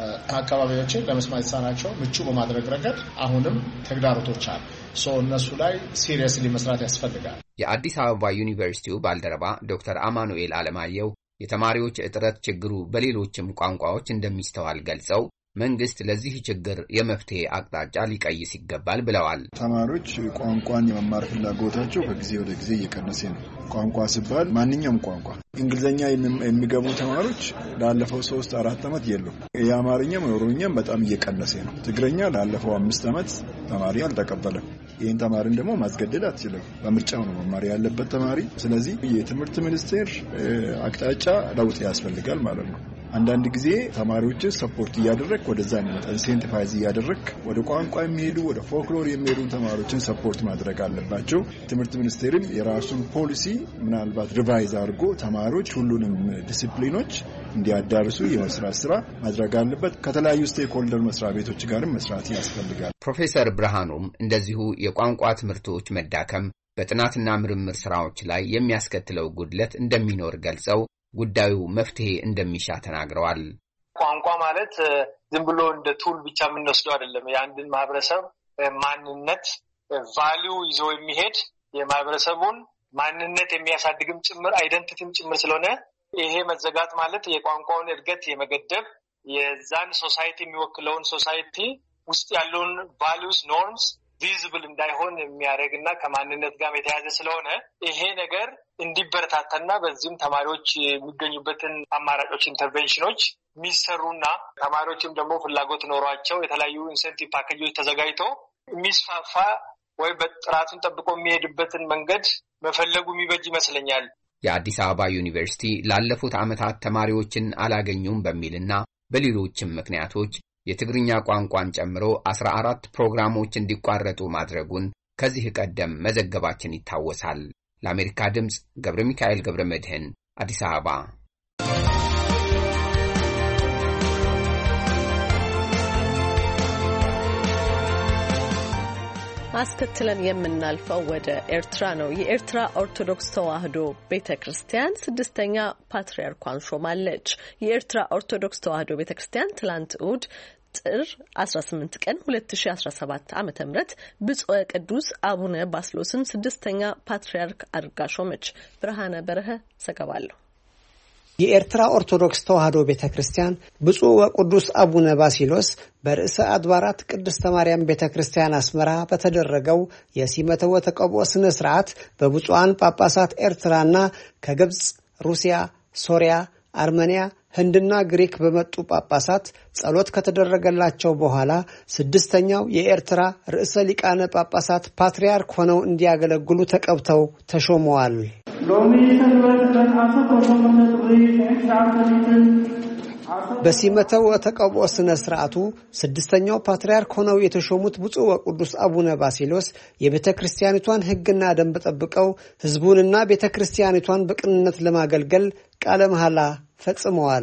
አካባቢዎችን ለመስማት የተሳናቸው ምቹ በማድረግ ረገድ አሁንም ተግዳሮቶች አሉ። እነሱ ላይ ሲሪየስሊ መስራት ያስፈልጋል። የአዲስ አበባ ዩኒቨርሲቲው ባልደረባ ዶክተር አማኑኤል አለማየሁ የተማሪዎች እጥረት ችግሩ በሌሎችም ቋንቋዎች እንደሚስተዋል ገልጸው መንግስት ለዚህ ችግር የመፍትሄ አቅጣጫ ሊቀይስ ይገባል ብለዋል። ተማሪዎች ቋንቋን የመማር ፍላጎታቸው ከጊዜ ወደ ጊዜ እየቀነሰ ነው። ቋንቋ ሲባል ማንኛውም ቋንቋ እንግሊዝኛ የሚገቡ ተማሪዎች ላለፈው 3-4 ዓመት የሉም። የአማርኛም የኦሮምኛም በጣም እየቀነሰ ነው። ትግረኛ ላለፈው 5 ዓመት ተማሪ አልተቀበለም። ይህን ተማሪን ደግሞ ማስገደድ አትችልም። በምርጫው ነው መማር ያለበት ተማሪ። ስለዚህ የትምህርት ሚኒስቴር አቅጣጫ ለውጥ ያስፈልጋል ማለት ነው። አንዳንድ ጊዜ ተማሪዎችን ሰፖርት እያደረክ ወደዛ እንመጣ ኢንሴንቲቫይዝ እያደረክ ወደ ቋንቋ የሚሄዱ ወደ ፎክሎር የሚሄዱ ተማሪዎችን ሰፖርት ማድረግ አለባቸው። ትምህርት ሚኒስቴርም የራሱን ፖሊሲ ምናልባት ሪቫይዝ አድርጎ ተማሪዎች ሁሉንም ዲሲፕሊኖች እንዲያዳርሱ የመስራት ስራ ማድረግ አለበት። ከተለያዩ ስቴክሆልደር መስሪያ ቤቶች ጋርም መስራት ያስፈልጋል። ፕሮፌሰር ብርሃኑም እንደዚሁ የቋንቋ ትምህርቶች መዳከም በጥናትና ምርምር ስራዎች ላይ የሚያስከትለው ጉድለት እንደሚኖር ገልጸው ጉዳዩ መፍትሄ እንደሚሻ ተናግረዋል። ቋንቋ ማለት ዝም ብሎ እንደ ቱል ብቻ የምንወስደው አይደለም። የአንድን ማህበረሰብ ማንነት ቫልዩ ይዞ የሚሄድ የማህበረሰቡን ማንነት የሚያሳድግም ጭምር አይደንቲቲም ጭምር ስለሆነ ይሄ መዘጋት ማለት የቋንቋውን እድገት የመገደብ የዛን ሶሳይቲ የሚወክለውን ሶሳይቲ ውስጥ ያለውን ቫልዩስ ኖርምስ ቪዚብል እንዳይሆን የሚያደርግና ከማንነት ጋር የተያያዘ ስለሆነ ይሄ ነገር እንዲበረታታና በዚህም ተማሪዎች የሚገኙበትን አማራጮች ኢንተርቬንሽኖች የሚሰሩና ተማሪዎችም ደግሞ ፍላጎት ኖሯቸው የተለያዩ ኢንሴንቲቭ ፓኬጆች ተዘጋጅቶ የሚስፋፋ ወይ በጥራቱን ጠብቆ የሚሄድበትን መንገድ መፈለጉ የሚበጅ ይመስለኛል። የአዲስ አበባ ዩኒቨርሲቲ ላለፉት ዓመታት ተማሪዎችን አላገኙም በሚልና በሌሎችም ምክንያቶች የትግርኛ ቋንቋን ጨምሮ 14 ፕሮግራሞች እንዲቋረጡ ማድረጉን ከዚህ ቀደም መዘገባችን ይታወሳል። ለአሜሪካ ድምፅ ገብረ ሚካኤል ገብረ መድህን አዲስ አበባ። አስከትለን የምናልፈው ወደ ኤርትራ ነው። የኤርትራ ኦርቶዶክስ ተዋሕዶ ቤተክርስቲያን 6ኛ ፓትርያርኳን ሾማለች። የኤርትራ ኦርቶዶክስ ተዋሕዶ ቤተክርስቲያን ትላንት እሁድ ጥር 18 ቀን 2017 ዓ.ም ብፁዕ ቅዱስ አቡነ ባስልዮስን 6ኛ ፓትርያርክ አድርጋ ሾመች። ብርሃነ በረሀ ዘገባለሁ። የኤርትራ ኦርቶዶክስ ተዋሕዶ ቤተክርስቲያን ብፁዕ ወቅዱስ አቡነ ባስልዮስ በርዕሰ አድባራት ቅድስተ ማርያም ቤተክርስቲያን አስመራ በተደረገው የሲመተ ወተቀብኦ ስነ ስርዓት በብፁዓን ጳጳሳት ኤርትራና ከግብጽ፣ ሩሲያ፣ ሶሪያ፣ አርሜኒያ፣ ህንድና ግሪክ በመጡ ጳጳሳት ጸሎት ከተደረገላቸው በኋላ 6ኛው የኤርትራ ርዕሰ ሊቃነ ጳጳሳት ፓትርያርክ ሆነው እንዲያገለግሉ ተቀብተው ተሾመዋል። በሲመተ ወተቀብኦ ስነ ስርዓቱ 6ኛው ፓትርያርክ ሆነው የተሾሙት ብፁዕ ወቅዱስ አቡነ ባስልዮስ የቤተክርስቲያኒቷን ሕግና ደንብ ጠብቀው ህዝቡንና ቤተክርስቲያኒቷን በቅንነት ለማገልገል ቃለ መሐላ ፈጽመዋል።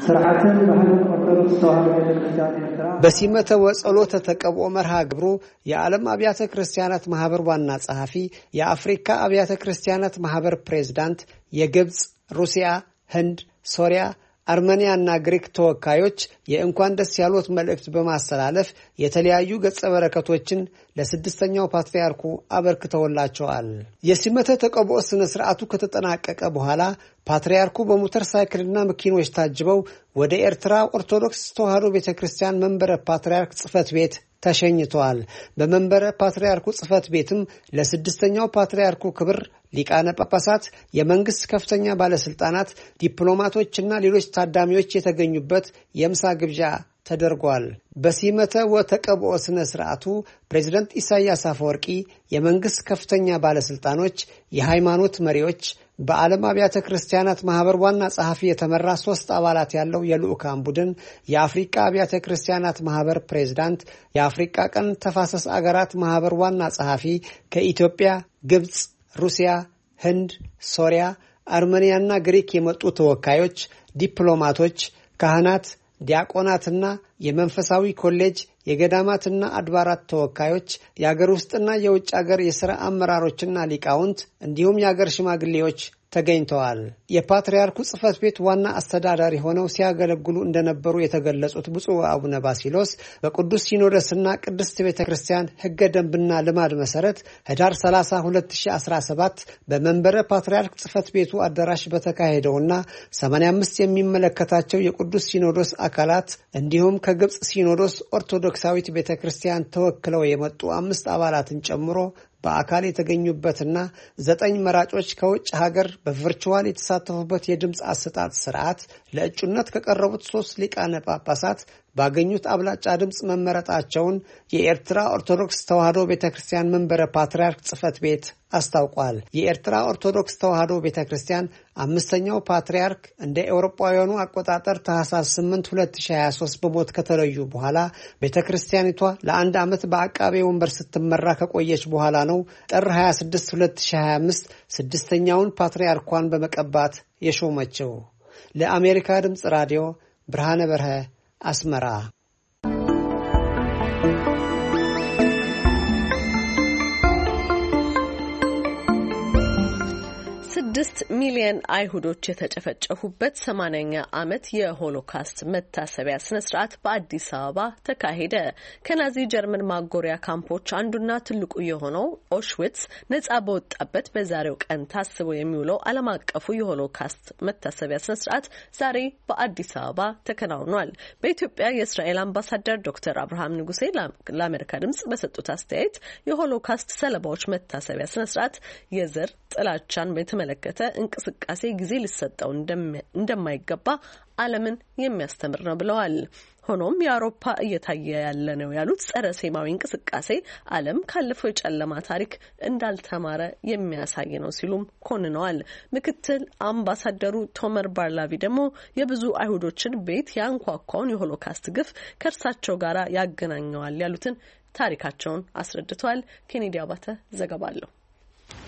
በሲመተ ወጸሎተ ተቀብኦ መርሃ ግብሩ የዓለም አብያተ ክርስቲያናት ማህበር ዋና ጸሐፊ፣ የአፍሪካ አብያተ ክርስቲያናት ማህበር ፕሬዝዳንት፣ የግብጽ፣ ሩሲያ፣ ህንድ፣ ሶሪያ፣ አርሜኒያና ግሪክ ተወካዮች የእንኳን ደስ ያሎት መልእክት በማስተላለፍ የተለያዩ ገጸ በረከቶችን ለ6ኛው ፓትርያርኩ አበርክተውላቸዋል። የሲመተ ተቀብኦ ስነ ስርዓቱ ከተጠናቀቀ በኋላ ፓትርያርኩ በሞተር ሳይክልና መኪኖች ታጅበው ወደ ኤርትራ ኦርቶዶክስ ተዋሕዶ ቤተክርስቲያን መንበረ ፓትርያርክ ጽሕፈት ቤት ተሸኝተዋል። በመንበረ ፓትርያርኩ ጽሕፈት ቤትም ለ6ኛው ፓትርያርኩ ክብር ሊቃነ ጳጳሳት፣ የመንግስት ከፍተኛ ባለስልጣናት፣ ዲፕሎማቶችና ሌሎች ታዳሚዎች የተገኙበት የምሳ ግብዣ ተደርጓል። በሲመተ ወተቀብኦ ስነ ስርዓቱ ፕሬዝዳንት ኢሳያስ አፈወርቂ፣ የመንግስት ከፍተኛ ባለስልጣኖች፣ የሃይማኖት መሪዎች፣ በዓለም አብያተ ክርስቲያናት ማህበር ዋና ጸሐፊ የተመራ 3 አባላት ያለው የልዑካን ቡድን፣ የአፍሪካ አብያተ ክርስቲያናት ማህበር ፕሬዝዳንት፣ የአፍሪካ ቀንድ ተፋሰስ አገራት ማህበር ዋና ጸሐፊ፣ ከኢትዮጵያ፣ ግብጽ፣ ሩሲያ፣ ህንድ፣ ሶሪያ፣ አርሜኒያና ግሪክ የመጡ ተወካዮች፣ ዲፕሎማቶች፣ ካህናት፣ ዲያቆናትና የመንፈሳዊ ኮሌጅ የገዳማትና አድባራት ተወካዮች፣ የአገር ውስጥና የውጭ አገር የሥራ አመራሮችና ሊቃውንት እንዲሁም የአገር ሽማግሌዎች ተገኝተዋል። የፓትርያርኩ ጽሕፈት ቤት ዋና አስተዳዳሪ ሆነው ሲያገለግሉ እንደነበሩ የተገለጹት ብፁዕ አቡነ ባስልዮስ በቅዱስ ሲኖዶስና ቅድስት ቤተክርስቲያን ሕገ ደንብና ልማድ መሰረት ህዳር 30 2017 በመንበረ ፓትርያርክ ጽሕፈት ቤቱ አዳራሽ በተካሄደውና 85 የሚመለከታቸው የቅዱስ ሲኖዶስ አካላት እንዲሁም ከግብጽ ሲኖዶስ ኦርቶዶክሳዊት ቤተክርስቲያን ተወክለው የመጡ 5 አባላትን ጨምሮ በአካል የተገኙበትና 9 መራጮች ከውጭ ሀገር በቨርቹዋል የተሳተፉበት የድምፅ አሰጣጥ ስርዓት ለእጩነት ከቀረቡት 3 ሊቃነ ጳጳሳት ባገኙት አብላጫ ድምፅ መመረጣቸውን የኤርትራ ኦርቶዶክስ ተዋሕዶ ቤተክርስቲያን መንበረ ፓትርያርክ ጽሕፈት ቤት አስታውቋል። የኤርትራ ኦርቶዶክስ ተዋሕዶ ቤተክርስቲያን 5ኛው ፓትርያርክ እንደ አውሮፓውያኑ አቆጣጠር ታኅሳስ 8 2023 በሞት ከተለዩ በኋላ ቤተክርስቲያኒቷ ለ1 ዓመት በአቃቤ ወንበር ስትመራ ከቆየች በኋላ ነው ጥር 26 2025 6ኛውን ፓትርያርኳን በመቀባት የሾመችው። ለአሜሪካ ድምፅ ራዲዮ ብርሃነ በርሀ አስመራ። 6 ሚሊዮን አይሁዶች የተጨፈጨፉበት 80ኛ ዓመት የሆሎካስት መታሰቢያ ስነ ስርዓት በአዲስ አበባ ተካሄደ። ከናዚ ጀርመን ማጎሪያ ካምፖች አንዱና ትልቁ የሆነው ኦሽዊትስ ነጻ በወጣበት በዛሬው ቀን ታስቦ የሚውለው ዓለም አቀፉ የሆሎካስት መታሰቢያ ስነ ስርዓት ዛሬ በአዲስ አበባ ተከናውኗል። በኢትዮጵያ የእስራኤል አምባሳደር ዶክተር አብርሃም ንጉሴ ለአሜሪካ ድምጽ በሰጡት አስተያየት የሆሎካስት ሰለባዎች መታሰቢያ ስነ ስርዓት የዘር ጥላቻን በተመለከተ እንቅስቃሴ ጊዜ ሊሰጠው እንደማይገባ ዓለምን የሚያስተምር ነው ብለዋል። ሆኖም የአውሮፓ እየታየ ያለ ነው ያሉት ጸረ ሴማዊ እንቅስቃሴ ዓለም ካለፈው የጨለማ ታሪክ እንዳልተማረ የሚያሳይ ነው ሲሉም ኮንነዋል። ምክትል አምባሳደሩ ቶመር ባርላቪ ደግሞ የብዙ አይሁዶችን ቤት ያንኳኳውን የሆሎካስት ግፍ ከእርሳቸው ጋር ያገናኘዋል ያሉትን ታሪካቸውን አስረድተዋል። ኬኔዲ አባተ ዘገባ አለው።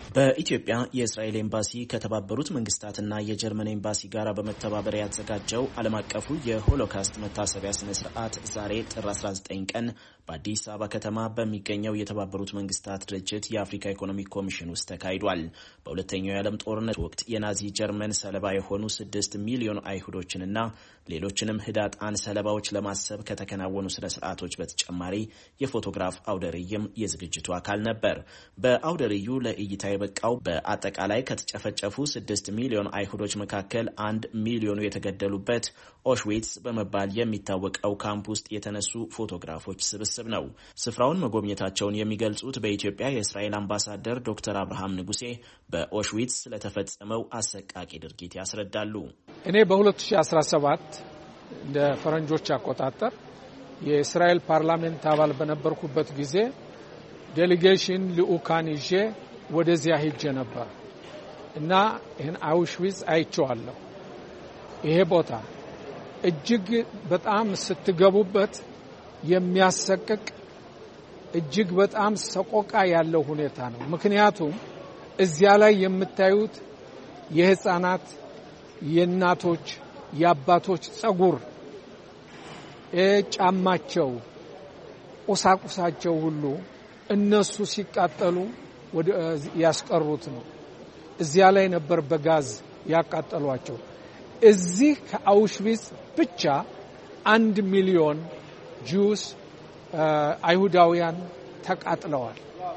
በኢትዮጵያ የእስራኤል ኤምባሲ ከተባበሩት መንግስታትና የጀርመን ኤምባሲ ጋር በመተባበር ያዘጋጀው ዓለም አቀፉ የሆሎካስት መታሰቢያ ስነ ስርዓት ዛሬ ጥር 19 ቀን በአዲስ አበባ ከተማ በሚገኘው የተባበሩት መንግስታት ድርጅት የአፍሪካ ኢኮኖሚክ ኮሚሽን ውስጥ ተካሂዷል። በሁለተኛው የዓለም ጦርነት ወቅት የናዚ ጀርመን ሰለባ የሆኑ 6 ሚሊዮን አይሁዶችንና ሌሎችንም ህዳጣን ሰለባዎች ለማሰብ ከተከናወኑ ስነ ስርዓቶች በተጨማሪ የፎቶግራፍ አውደ ርዕይም የዝግጅቱ አካል ነበር። በአውደ ርዕዩ ለእይታ የበቃው በአጠቃላይ ከተጨፈጨፉ 6 ሚሊዮን አይሁዶች መካከል 1 ሚሊዮኑ የተገደሉበት ኦሽዊትስ በመባል የሚታወቀው ካምፕ ውስጥ የተነሱ ፎቶግራፎች ስብስብ ነው። ስፍራውን መጎብኘታቸውን የሚገልጹት በኢትዮጵያ የእስራኤል አምባሳደር ዶክተር አብርሃም ንጉሴ በኦሽዊትስ ስለተፈጸመው አሰቃቂ ድርጊት ያስረዳሉ። እኔ በ2017 እንደ ፈረንጆች አቆጣጠር የእስራኤል ፓርላሜንት አባል በነበርኩበት ጊዜ ዴሌጌሽን ልኡካን ይዤ ወደዚያ ሄጄ ነበር እና ይህን አውሽዊትስ አይቼዋለሁ። ይሄ ቦታ እጅግ በጣም ስትገቡበት የሚያሰቅቅ እጅግ በጣም ሰቆቃ ያለው ሁኔታ ነው። ምክንያቱም እዚያ ላይ የምታዩት የህፃናት፣ የእናቶች፣ የአባቶች ጸጉር፣ ጫማቸው፣ ቁሳቁሳቸው ሁሉ እነሱ ሲቃጠሉ ወደ ያስቀሩት ነው። እዚያ ላይ ነበር በጋዝ ያቃጠሏቸው። እዚህ ከአውሽዊትስ ብቻ 1 ሚሊዮን ጁስ አይሁዳውያን ተቃጥለዋል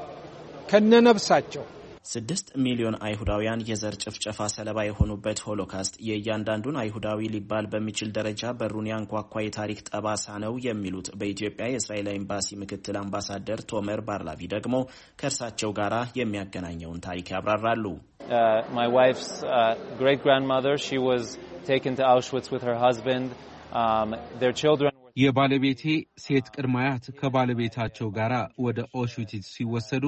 ከነነብሳቸው። 6 ሚሊዮን አይሁዳውያን የዘር ጭፍጨፋ ሰለባ የሆኑበት ሆሎካስት የእያንዳንዱን አይሁዳዊ ሊባል በሚችል ደረጃ በሩን ያንኳኳ የታሪክ ጠባሳ ነው የሚሉት በኢትዮጵያ የእስራኤል ኤምባሲ ምክትል አምባሳደር ቶመር ባርላቪ ደግሞ ከእርሳቸው ጋር የሚያገናኘውን ታሪክ ያብራራሉ። My wife's great grandmother, she was taken to Auschwitz with her husband. Their children የባለቤቴ ሴት ቅድማያት ከባለቤታቸው ጋር ወደ ኦሽዊትስ ሲወሰዱ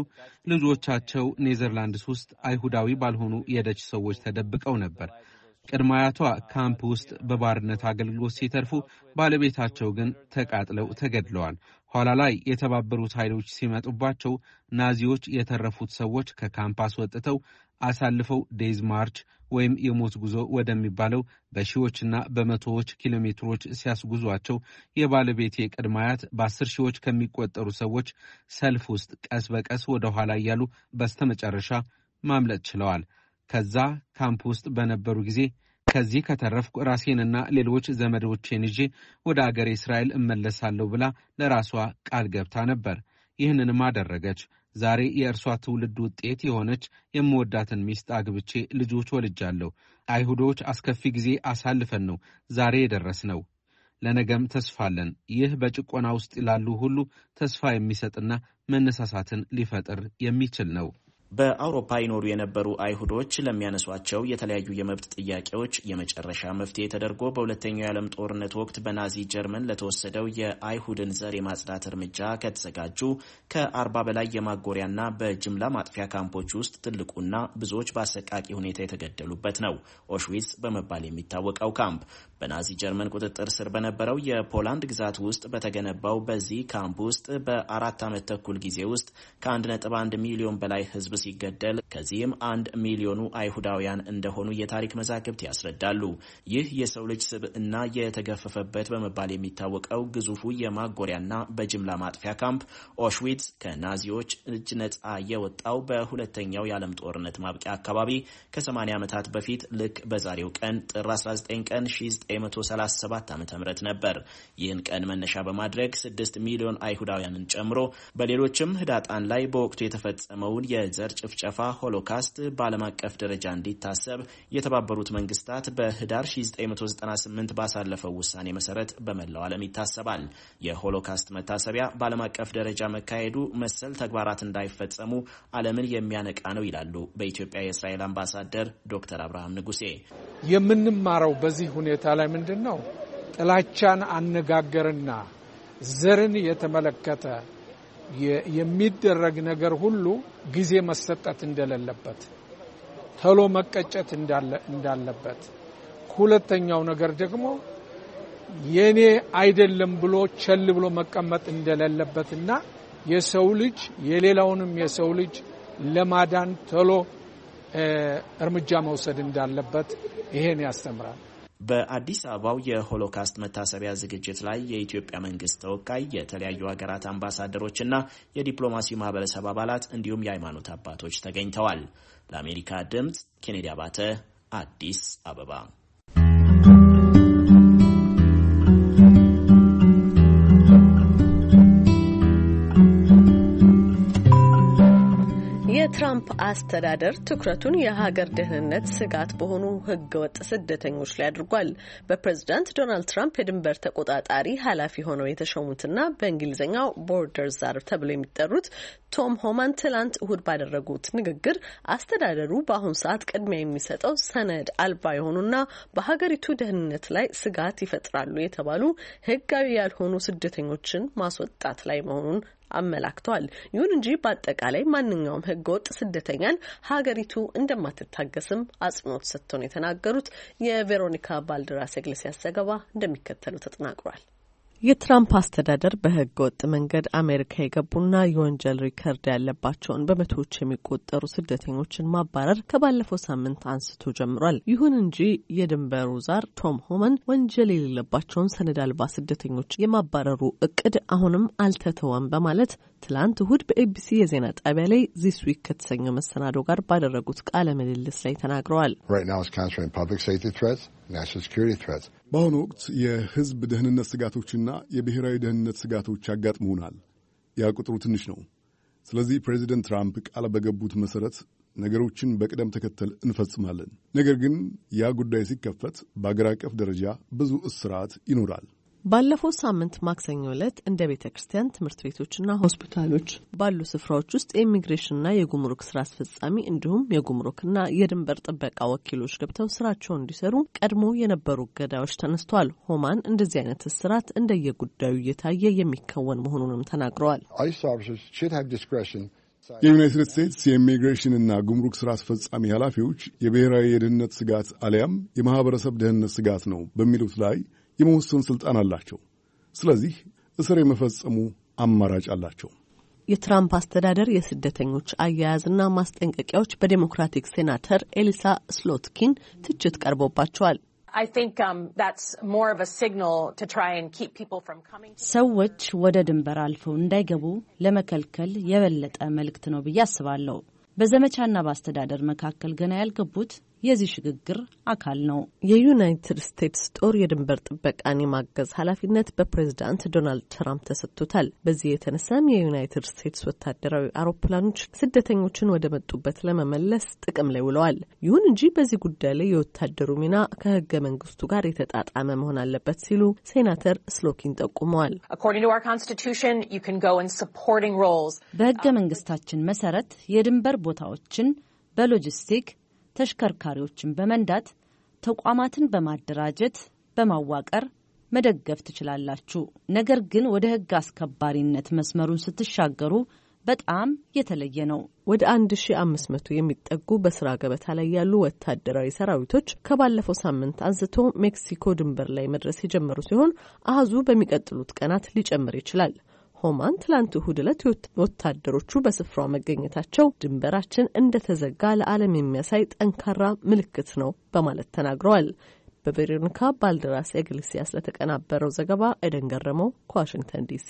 ልጆቻቸው ኔዘርላንድስ ውስጥ አይሁዳዊ ባልሆኑ የደች ሰዎች ተደብቀው ነበር። ቅድማያቷ ካምፕ ውስጥ በባርነት አገልግሎት ሲተርፉ፣ ባለቤታቸው ግን ተቃጥለው ተገድለዋል። ኋላ ላይ የተባበሩት ኃይሎች ሲመጡባቸው ናዚዎች የተረፉት ሰዎች ከካምፕ አስወጥተው አሳልፈው ዴዝ ማርች ወይም የሞት ጉዞ ወደሚባለው በሺዎችና በመቶዎች ኪሎ ሜትሮች ሲያስጉዟቸው የባለቤቴ ቅድማያት በ10 ሺዎች ከሚቆጠሩ ሰዎች ሰልፍ ውስጥ ቀስ በቀስ ወደ ኋላ እያሉ በስተመጨረሻ ማምለጥ ችለዋል። ከዛ ካምፕ ውስጥ በነበሩ ጊዜ ከዚህ ከተረፍኩ ራሴንና ሌሎች ዘመዶቼን ይዤ ወደ አገሬ እስራኤል እመለሳለሁ ብላ ለራሷ ቃል ገብታ ነበር። ይህንንም አደረገች። ዛሬ የእርሷ ትውልድ ውጤት የሆነች የምወዳትን ሚስት አግብቼ ልጆች ወልጃለሁ። አይሁዶች አስከፊ ጊዜ አሳልፈን ነው ዛሬ የደረስነው። ለነገም ተስፋለን። ይህ በጭቆና ውስጥ ላሉ ሁሉ ተስፋ የሚሰጥና መነሳሳትን ሊፈጥር የሚችል ነው። በአውሮፓ ይኖሩ የነበሩ አይሁዶች ለሚያነሷቸው የተለያዩ የመብት ጥያቄዎች የመጨረሻ መፍትሄ ተደርጎ በሁለተኛው የዓለም ጦርነት ወቅት በናዚ ጀርመን ለተወሰደው የአይሁድን ዘር የማጽዳት እርምጃ ከተዘጋጁ ከ40 በላይ የማጎሪያና በጅምላ ማጥፊያ ካምፖች ውስጥ ትልቁና ብዙዎች በአሰቃቂ ሁኔታ የተገደሉበት ነው ኦሽዊትስ በመባል የሚታወቀው ካምፕ። በናዚ ጀርመን ቁጥጥር ስር በነበረው የፖላንድ ግዛት ውስጥ በተገነባው በዚህ ካምፕ ውስጥ በ4 ዓመት ተኩል ጊዜ ውስጥ ከ1.1 ሚሊዮን በላይ ህዝብ ሲገደል ከዚህም 1 ሚሊዮኑ አይሁዳውያን እንደሆኑ የታሪክ መዛግብት ያስረዳሉ። ይህ የሰው ልጅ ስብዕና የተገፈፈበት በመባል የሚታወቀው ግዙፉ የማጎሪያና በጅምላ ማጥፊያ ካምፕ ኦሽዊትስ ከናዚዎች እጅ ነጻ የወጣው በሁለተኛው የዓለም ጦርነት ማብቂያ አካባቢ ከ80 ዓመታት በፊት ልክ በዛሬው ቀን ጥር 19 ቀን 1937 ዓ.ም ነበር። ይህን ቀን መነሻ በማድረግ 6 ሚሊዮን አይሁዳውያንን ጨምሮ በሌሎችም ህዳጣን ላይ በወቅቱ የተፈጸመውን የዘር ጭፍጨፋ ሆሎካስት በዓለም አቀፍ ደረጃ እንዲታሰብ የተባበሩት መንግስታት በህዳር 1998 ባሳለፈው ውሳኔ መሰረት በመላው ዓለም ይታሰባል። የሆሎካስት መታሰቢያ በዓለም አቀፍ ደረጃ መካሄዱ መሰል ተግባራት እንዳይፈጸሙ ዓለምን የሚያነቃ ነው ይላሉ በኢትዮጵያ የእስራኤል አምባሳደር ዶክተር አብርሃም ንጉሴ። የምንማረው በዚህ ሁኔታ ላይ ምንድነው? ጥላቻን አነጋገርና ዘርን የተመለከተ የሚደረግ ነገር ሁሉ ጊዜ መሰጠት እንደሌለበት፣ ተሎ መቀጨት እንዳለበት፣ ሁለተኛው ነገር ደግሞ የኔ አይደለም ብሎ ቸል ብሎ መቀመጥ እንደሌለበትና የሰው ልጅ የሌላውንም የሰው ልጅ ለማዳን ቶሎ እርምጃ መውሰድ እንዳለበት ይሄን ያስተምራል። በአዲስ አበባው የሆሎካስት መታሰቢያ ዝግጅት ላይ የኢትዮጵያ መንግስት ተወካይ፣ የተለያዩ ሀገራት አምባሳደሮችና የዲፕሎማሲ ማህበረሰብ አባላት እንዲሁም የሃይማኖት አባቶች ተገኝተዋል። ለአሜሪካ ድምጽ ኬኔዲ አባተ አዲስ አበባ። የትራምፕ አስተዳደር ትኩረቱን የሀገር ደህንነት ስጋት በሆኑ ህገወጥ ስደተኞች ላይ አድርጓል። በፕሬዝዳንት ዶናልድ ትራምፕ የድንበር ተቆጣጣሪ ኃላፊ ሆነው የተሾሙትና በእንግሊዝኛው ቦርደር ዛር ተብለው የሚጠሩት ቶም ሆማን ትላንት እሁድ ባደረጉት ንግግር አስተዳደሩ በአሁኑ ሰዓት ቅድሚያ የሚሰጠው ሰነድ አልባ የሆኑና በሀገሪቱ ደህንነት ላይ ስጋት ይፈጥራሉ የተባሉ ህጋዊ ያልሆኑ ስደተኞችን ማስወጣት ላይ መሆኑን አመላክተዋል። ይሁን እንጂ በአጠቃላይ ማንኛውም ህገወጥ ስደተኛን ሀገሪቱ እንደማትታገስም አጽንኦት ሰጥተው ነው የተናገሩት። የቬሮኒካ ባልደራስ ኢግሌሲያስ ዘገባ እንደሚከተለው ተጠናቅሯል። የትራምፕ አስተዳደር በህገ ወጥ መንገድ አሜሪካ የገቡና የወንጀል ሪከርድ ያለባቸውን በመቶዎች የሚቆጠሩ ስደተኞችን ማባረር ከባለፈው ሳምንት አንስቶ ጀምሯል። ይሁን እንጂ የድንበሩ ዛር ቶም ሆመን ወንጀል የሌለባቸውን ሰነድ አልባ ስደተኞች የማባረሩ እቅድ አሁንም አልተተወም በማለት ትላንት እሁድ በኤቢሲ የዜና ጣቢያ ላይ ዚስ ዊክ ከተሰኘው መሰናዶ ጋር ባደረጉት ቃለ ምልልስ ላይ ተናግረዋል። በአሁኑ ወቅት የህዝብ ደህንነት ስጋቶችና የብሔራዊ ደህንነት ስጋቶች ያጋጥሙናል። ያ ቁጥሩ ትንሽ ነው። ስለዚህ ፕሬዚደንት ትራምፕ ቃል በገቡት መሰረት ነገሮችን በቅደም ተከተል እንፈጽማለን። ነገር ግን ያ ጉዳይ ሲከፈት በአገር አቀፍ ደረጃ ብዙ እስራት ይኖራል። ባለፈው ሳምንት ማክሰኞ ዕለት እንደ ቤተ ክርስቲያን፣ ትምህርት ቤቶችና ሆስፒታሎች ባሉ ስፍራዎች ውስጥ የኢሚግሬሽንና የጉምሩክ ስራ አስፈጻሚ እንዲሁም የጉምሩክና የድንበር ጥበቃ ወኪሎች ገብተው ስራቸውን እንዲሰሩ ቀድሞ የነበሩ እገዳዎች ተነስተዋል። ሆማን እንደዚህ አይነት እስራት እንደየጉዳዩ እየታየ የሚከወን መሆኑንም ተናግረዋል። የዩናይትድ ስቴትስ የኢሚግሬሽንና ጉምሩክ ስራ አስፈጻሚ ኃላፊዎች የብሔራዊ የደህንነት ስጋት አሊያም የማህበረሰብ ደህንነት ስጋት ነው በሚሉት ላይ የመወሰን ስልጣን አላቸው። ስለዚህ እስር የመፈጸሙ አማራጭ አላቸው። የትራምፕ አስተዳደር የስደተኞች አያያዝና ማስጠንቀቂያዎች በዴሞክራቲክ ሴናተር ኤሊሳ ስሎትኪን ትችት ቀርቦባቸዋል። ሰዎች ወደ ድንበር አልፈው እንዳይገቡ ለመከልከል የበለጠ መልእክት ነው ብዬ አስባለሁ። በዘመቻና በአስተዳደር መካከል ገና ያልገቡት የዚህ ሽግግር አካል ነው። የዩናይትድ ስቴትስ ጦር የድንበር ጥበቃን የማገዝ ኃላፊነት በፕሬዝዳንት ዶናልድ ትራምፕ ተሰጥቶታል። በዚህ የተነሳም የዩናይትድ ስቴትስ ወታደራዊ አውሮፕላኖች ስደተኞችን ወደ መጡበት ለመመለስ ጥቅም ላይ ውለዋል። ይሁን እንጂ በዚህ ጉዳይ ላይ የወታደሩ ሚና ከህገ መንግስቱ ጋር የተጣጣመ መሆን አለበት ሲሉ ሴናተር ስሎኪን ጠቁመዋል። በህገ መንግስታችን መሰረት የድንበር ቦታዎችን በሎጂስቲክ ተሽከርካሪዎችን በመንዳት ተቋማትን በማደራጀት በማዋቀር መደገፍ ትችላላችሁ። ነገር ግን ወደ ህግ አስከባሪነት መስመሩን ስትሻገሩ በጣም የተለየ ነው። ወደ 1500 የሚጠጉ በስራ ገበታ ላይ ያሉ ወታደራዊ ሰራዊቶች ከባለፈው ሳምንት አንስቶ ሜክሲኮ ድንበር ላይ መድረስ የጀመሩ ሲሆን አሃዙ በሚቀጥሉት ቀናት ሊጨምር ይችላል። ሆማን ትላንት እሁድ ዕለት ወታደሮቹ በስፍራው መገኘታቸው ድንበራችን እንደተዘጋ ለዓለም የሚያሳይ ጠንካራ ምልክት ነው በማለት ተናግረዋል። በቬሮኒካ ባልደራስ ኢግሌሲያስ ለተቀናበረው ዘገባ ኤደን ገረመው ከዋሽንግተን ዲሲ።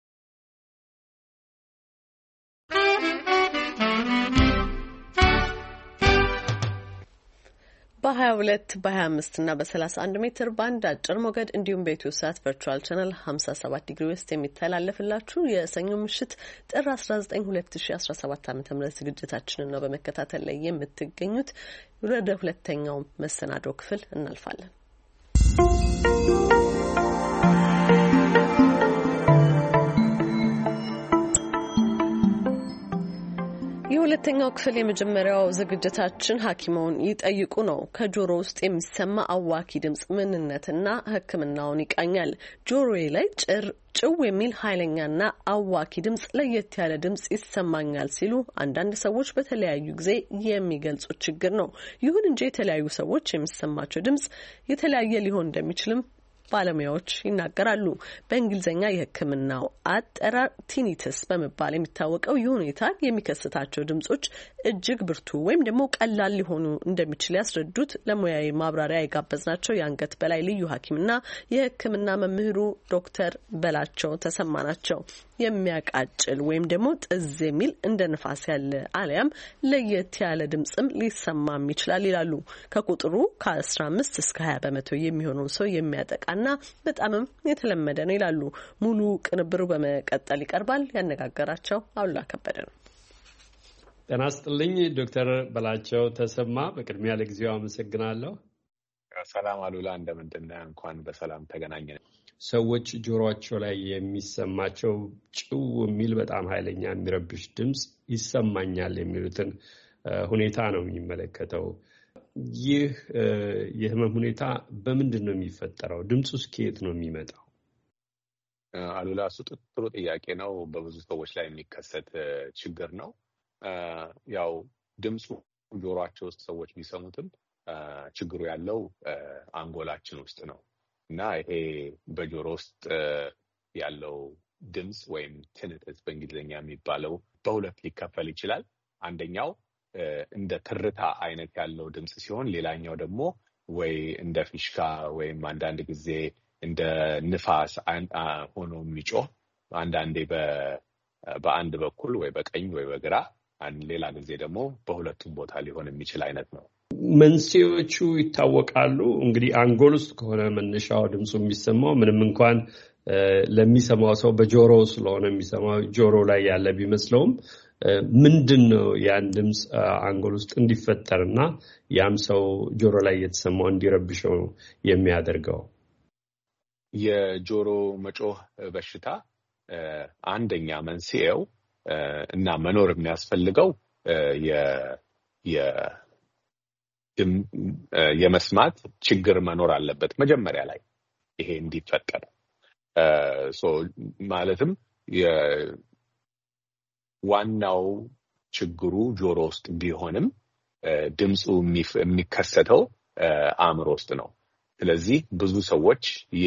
በ22 በ25 እና በ31 ሜትር ባንድ አጭር ሞገድ እንዲሁም በኢትዮ ሳት ቨርቹዋል ቻናል 57 ዲግሪ ዌስት የሚተላለፍላችሁ የሰኞ ምሽት ጥር 19 2017 ዓ.ም ዝግጅታችንን ነው በመከታተል ላይ የምትገኙት። ወደ ሁለተኛው መሰናዶ ክፍል እናልፋለን። የሁለተኛው ክፍል የመጀመሪያው ዝግጅታችን ሐኪሞን ይጠይቁ ነው። ከጆሮ ውስጥ የሚሰማ አዋኪ ድምጽ ምንነትና ሕክምናውን ይቃኛል። ጆሮዬ ላይ ጭው የሚል ኃይለኛና አዋኪ ድምጽ፣ ለየት ያለ ድምጽ ይሰማኛል ሲሉ አንዳንድ ሰዎች በተለያዩ ጊዜ የሚገልጹት ችግር ነው። ይሁን እንጂ የተለያዩ ሰዎች የሚሰማቸው ድምጽ የተለያየ ሊሆን እንደሚችልም ባለሙያዎች ይናገራሉ። በእንግሊዝኛ የሕክምናው አጠራር ቲኒተስ በመባል የሚታወቀው ይህ ሁኔታ የሚከሰታቸው ድምጾች እጅግ ብርቱ ወይም ደግሞ ቀላል ሊሆኑ እንደሚችል ያስረዱት ለሙያዊ ማብራሪያ የጋበዝናቸው የአንገት በላይ ልዩ ሐኪምና የሕክምና መምህሩ ዶክተር በላቸው ተሰማ ናቸው። የሚያቃጭል ወይም ደግሞ ጥዝ የሚል እንደ ንፋስ ያለ አሊያም ለየት ያለ ድምጽም ሊሰማም ይችላል ይላሉ። ከቁጥሩ ከ15 እስከ 20 በመቶ የሚሆነው ሰው የሚያጠቃና በጣምም የተለመደ ነው ይላሉ። ሙሉ ቅንብሩ በመቀጠል ይቀርባል። ያነጋገራቸው አሉላ ከበደ ነው። ጤና ይስጥልኝ ዶክተር በላቸው ተሰማ፣ በቅድሚያ ለጊዜው አመሰግናለሁ። ሰላም አሉላ፣ እንደምንድነው? እንኳን በሰላም ተገናኘን። ሰዎች ጆሮአቸው ላይ የሚሰማቸው ጭው የሚል በጣም ኃይለኛ የሚረብሽ ድምጽ ይሰማኛል የሚሉትን ሁኔታ ነው የሚመለከተው። ይህ የህመም ሁኔታ በምንድን ነው የሚፈጠረው? ድምጹስ ከየት ነው የሚመጣው? አሉላ፣ እሱ ጥሩ ጥያቄ ነው። በብዙ ሰዎች ላይ የሚከሰት ችግር ነው። ያው ድምጹ ጆሮአቸው ውስጥ ሰዎች ቢሰሙትም ችግሩ ያለው አንጎላችን ውስጥ ነው እና ይሄ በጆሮ ውስጥ ያለው ድምጽ ወይም tinnitus በእንግሊዝኛ የሚባለው በሁለት ሊከፈል ይችላል። አንደኛው እንደ ትርታ አይነት ያለው ድምጽ ሲሆን፣ ሌላኛው ደግሞ ወይ እንደ ፊሽካ ወይም አንዳንድ ጊዜ እንደ ንፋስ ሆኖ የሚጮህ አንዳንዴ በአንድ በኩል ወይ በቀኝ ወይ በግራ፣ ሌላ ጊዜ ደግሞ በሁለቱም ቦታ ሊሆን የሚችል አይነት ነው። መንስኤዎቹ ይታወቃሉ? እንግዲህ አንጎል ውስጥ ከሆነ መነሻው ድምፁ የሚሰማው ምንም እንኳን ለሚሰማው ሰው በጆሮ ስለሆነ የሚሰማው ጆሮ ላይ ያለ ቢመስለውም ምንድን ነው ያን ድምፅ አንጎል ውስጥ እንዲፈጠርና ያም ሰው ጆሮ ላይ የተሰማው እንዲረብሸው የሚያደርገው? የጆሮ መጮህ በሽታ አንደኛ መንስኤው እና መኖር የሚያስፈልገው የመስማት ችግር መኖር አለበት መጀመሪያ ላይ ይሄ እንዲፈጠር። ማለትም ዋናው ችግሩ ጆሮ ውስጥ ቢሆንም ድምፁ የሚከሰተው አእምሮ ውስጥ ነው። ስለዚህ ብዙ ሰዎች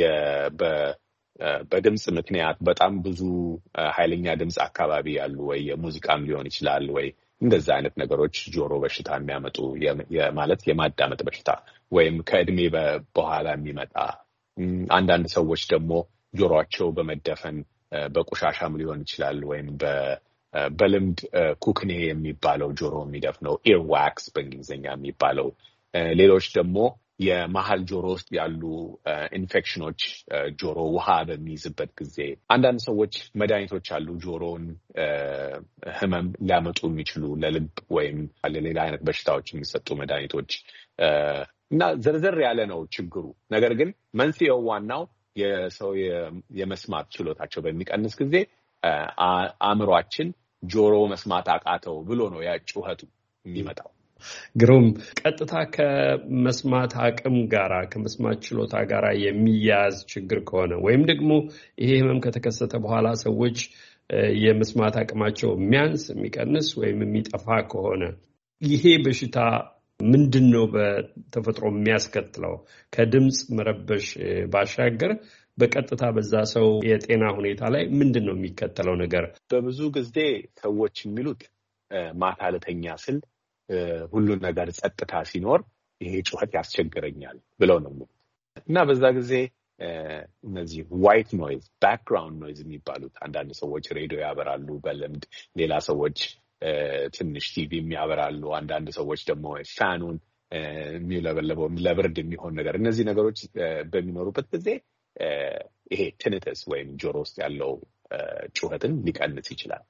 በድምጽ ምክንያት በጣም ብዙ ኃይለኛ ድምጽ አካባቢ ያሉ ወይ የሙዚቃም ሊሆን ይችላል ወይ እንደዛ አይነት ነገሮች ጆሮ በሽታ የሚያመጡ ማለት የማዳመጥ በሽታ ወይም ከእድሜ በኋላ የሚመጣ፣ አንዳንድ ሰዎች ደግሞ ጆሮአቸው በመደፈን በቆሻሻም ሊሆን ይችላል ወይም በልምድ ኩክኔ የሚባለው ጆሮ የሚደፍነው ኢርዋክስ በእንግሊዝኛ የሚባለው፣ ሌሎች ደግሞ የመሃል ጆሮ ውስጥ ያሉ ኢንፌክሽኖች ጆሮ ውሃ በሚይዝበት ጊዜ፣ አንዳንድ ሰዎች መድኃኒቶች አሉ ጆሮን ህመም ሊያመጡ የሚችሉ ለልብ ወይም ለሌላ አይነት በሽታዎች የሚሰጡ መድኃኒቶች እና ዝርዝር ያለ ነው ችግሩ። ነገር ግን መንስኤው ዋናው የሰው የመስማት ችሎታቸው በሚቀንስ ጊዜ አእምሯችን ጆሮ መስማት አቃተው ብሎ ነው ያ ጩኸቱ የሚመጣው። ግሩም። ቀጥታ ከመስማት አቅም ጋራ ከመስማት ችሎታ ጋራ የሚያያዝ ችግር ከሆነ ወይም ደግሞ ይሄ ህመም ከተከሰተ በኋላ ሰዎች የመስማት አቅማቸው የሚያንስ የሚቀንስ ወይም የሚጠፋ ከሆነ ይሄ በሽታ ምንድን ነው በተፈጥሮ የሚያስከትለው? ከድምፅ መረበሽ ባሻገር በቀጥታ በዛ ሰው የጤና ሁኔታ ላይ ምንድን ነው የሚከተለው ነገር? በብዙ ጊዜ ሰዎች የሚሉት ማታ ልተኛ ስል ሁሉ ነገር ጸጥታ ሲኖር ይሄ ጩኸት ያስቸግረኛል ብለው ነው እና በዛ ጊዜ እነዚህ ዋይት ኖይዝ ባክግራውንድ ኖይዝ የሚባሉት አንዳንድ ሰዎች ሬዲዮ ያበራሉ በልምድ፣ ሌላ ሰዎች ትንሽ ቲቪ የሚያበራሉ፣ አንዳንድ ሰዎች ደግሞ ፋኑን የሚለበለበው ለብርድ የሚሆን ነገር፣ እነዚህ ነገሮች በሚኖሩበት ጊዜ ይሄ tinnitus ወይም ጆሮ ውስጥ ያለው ጩኸትን ሊቀንስ ይችላል።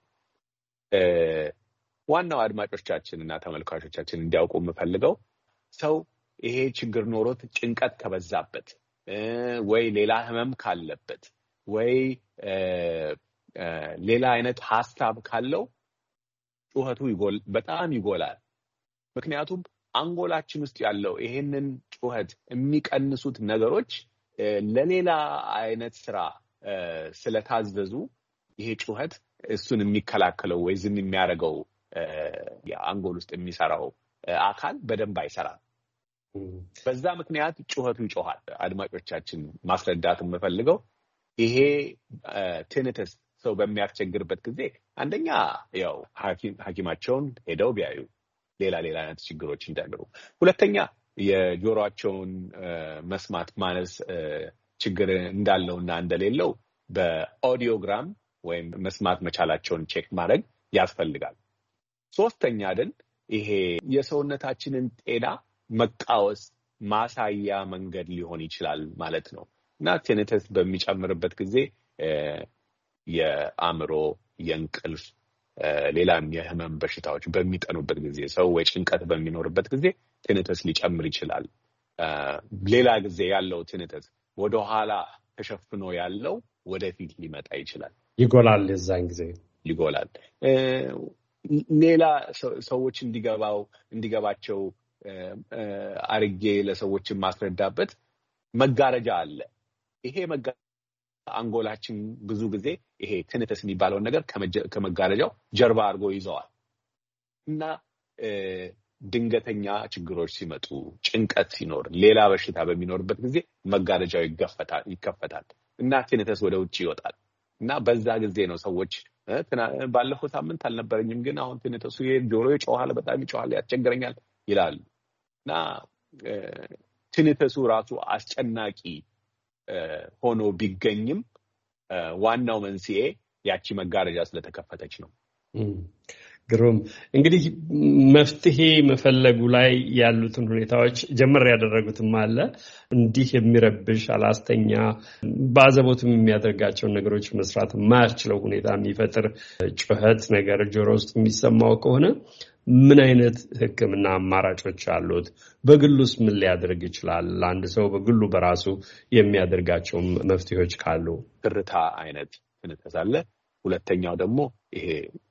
ዋናው አድማጮቻችን እና ተመልካቾቻችን እንዲያውቁ የምፈልገው ሰው ይሄ ችግር ኖሮት ጭንቀት ከበዛበት ወይ ሌላ ህመም ካለበት ወይ ሌላ አይነት ሐሳብ ካለው ጩኸቱ በጣም ይጎላል። ምክንያቱም አንጎላችን ውስጥ ያለው ይሄንን ጩኸት የሚቀንሱት ነገሮች ለሌላ አይነት ስራ ስለታዘዙ ይሄ ጩኸት እሱን የሚከላከለው ወይ ዝም የሚያደርገው የአንጎል ውስጥ የሚሰራው አካል በደንብ አይሰራም። በዛ ምክንያት ጩኸቱ ይጮሃል። አድማጮቻችን ማስረዳት የምፈልገው ይሄ ቲኒተስ ሰው በሚያስቸግርበት ጊዜ አንደኛ ያው ሐኪማቸውን ሄደው ቢያዩ ሌላ አይነት ችግሮች እንዳይኖሩ፣ ሁለተኛ የጆሮአቸውን መስማት ማነስ ችግር እንዳለውና እንደሌለው በኦዲዮግራም ወይም መስማት መቻላቸውን ቼክ ማድረግ ያስፈልጋል። ሶስተኛ ግን ይሄ የሰውነታችንን ጤና መቃወስ ማሳያ መንገድ ሊሆን ይችላል ማለት ነው እና ቲኒተስ በሚጨምርበት ጊዜ የአእምሮ፣ የእንቅልፍ፣ ሌላም የህመም በሽታዎች በሚጠኑበት ጊዜ ሰው ወይ ጭንቀት በሚኖርበት ጊዜ ቲኒተስ ሊጨምር ይችላል። ሌላ ጊዜ ያለው ቲኒተስ ወደኋላ ተሸፍኖ ያለው ወደፊት ሊመጣ ይችላል። ይጎላል፣ የዛን ጊዜ ይጎላል። ሌላ ሰዎች እንዲገባቸው አርጌ ለሰዎች ማስረዳበት መጋረጃ አለ። ይሄ አንጎላችን ብዙ ጊዜ ይሄ ቲኒተስ የሚባለውን ነገር ከመጋረጃው ጀርባ አድርጎ ይዘዋል እና ድንገተኛ ችግሮች ሲመጡ፣ ጭንቀት ሲኖር፣ ሌላ በሽታ በሚኖርበት ጊዜ መጋረጃው ይከፈታል እና ቲኒተስ ወደ ውጭ ይወጣል እና በዛ ጊዜ ነው ሰዎች ባለፈው ሳምንት አልነበረኝም ግን አሁን ቲኒተሱ ጆሮ ይጮሃል፣ በጣም ይጮሃል፣ ያስቸግረኛል ይላሉ እና ቲኒተሱ ራሱ አስጨናቂ ሆኖ ቢገኝም ዋናው መንስኤ ያቺ መጋረጃ ስለተከፈተች ነው። ግሩም። እንግዲህ መፍትሄ መፈለጉ ላይ ያሉትን ሁኔታዎች ጀመር ያደረጉትም አለ። እንዲህ የሚረብሽ አላስተኛ ባዘቦትም የሚያደርጋቸውን ነገሮች መስራት የማያስችለው ሁኔታ የሚፈጥር ጩኸት ነገር ጆሮ ውስጥ የሚሰማው ከሆነ ምን አይነት ሕክምና አማራጮች አሉት? በግሉስ ምን ሊያደርግ ይችላል? አንድ ሰው በግሉ በራሱ የሚያደርጋቸው መፍትሄዎች ካሉ ትርታ አይነት ቲኒተስ አለ። ሁለተኛው ደግሞ ይሄ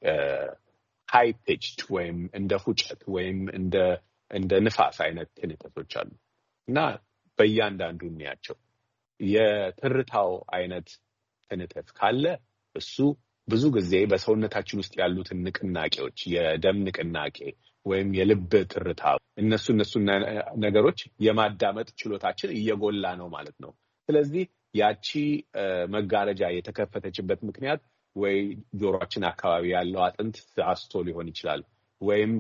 ሃይ ፒችድ ወይም እንደ ፉጨት ወይም እንደ ንፋስ አይነት ቲኒተሶች አሉ እና በእያንዳንዱ እንያቸው። የትርታው አይነት ቲኒተስ ካለ እሱ ብዙ ጊዜ በሰውነታችን ውስጥ ያሉትን ንቅናቄዎች፣ የደም ንቅናቄ ወይም የልብ ትርታ፣ እነሱ ነገሮች የማዳመጥ ችሎታችን እየጎላ ነው ማለት ነው። ስለዚህ ያቺ መጋረጃ የተከፈተችበት ምክንያት ወይ ጆሮአችን አካባቢ ያለው አጥንት አስቶ ሊሆን ይችላል፣ ወይም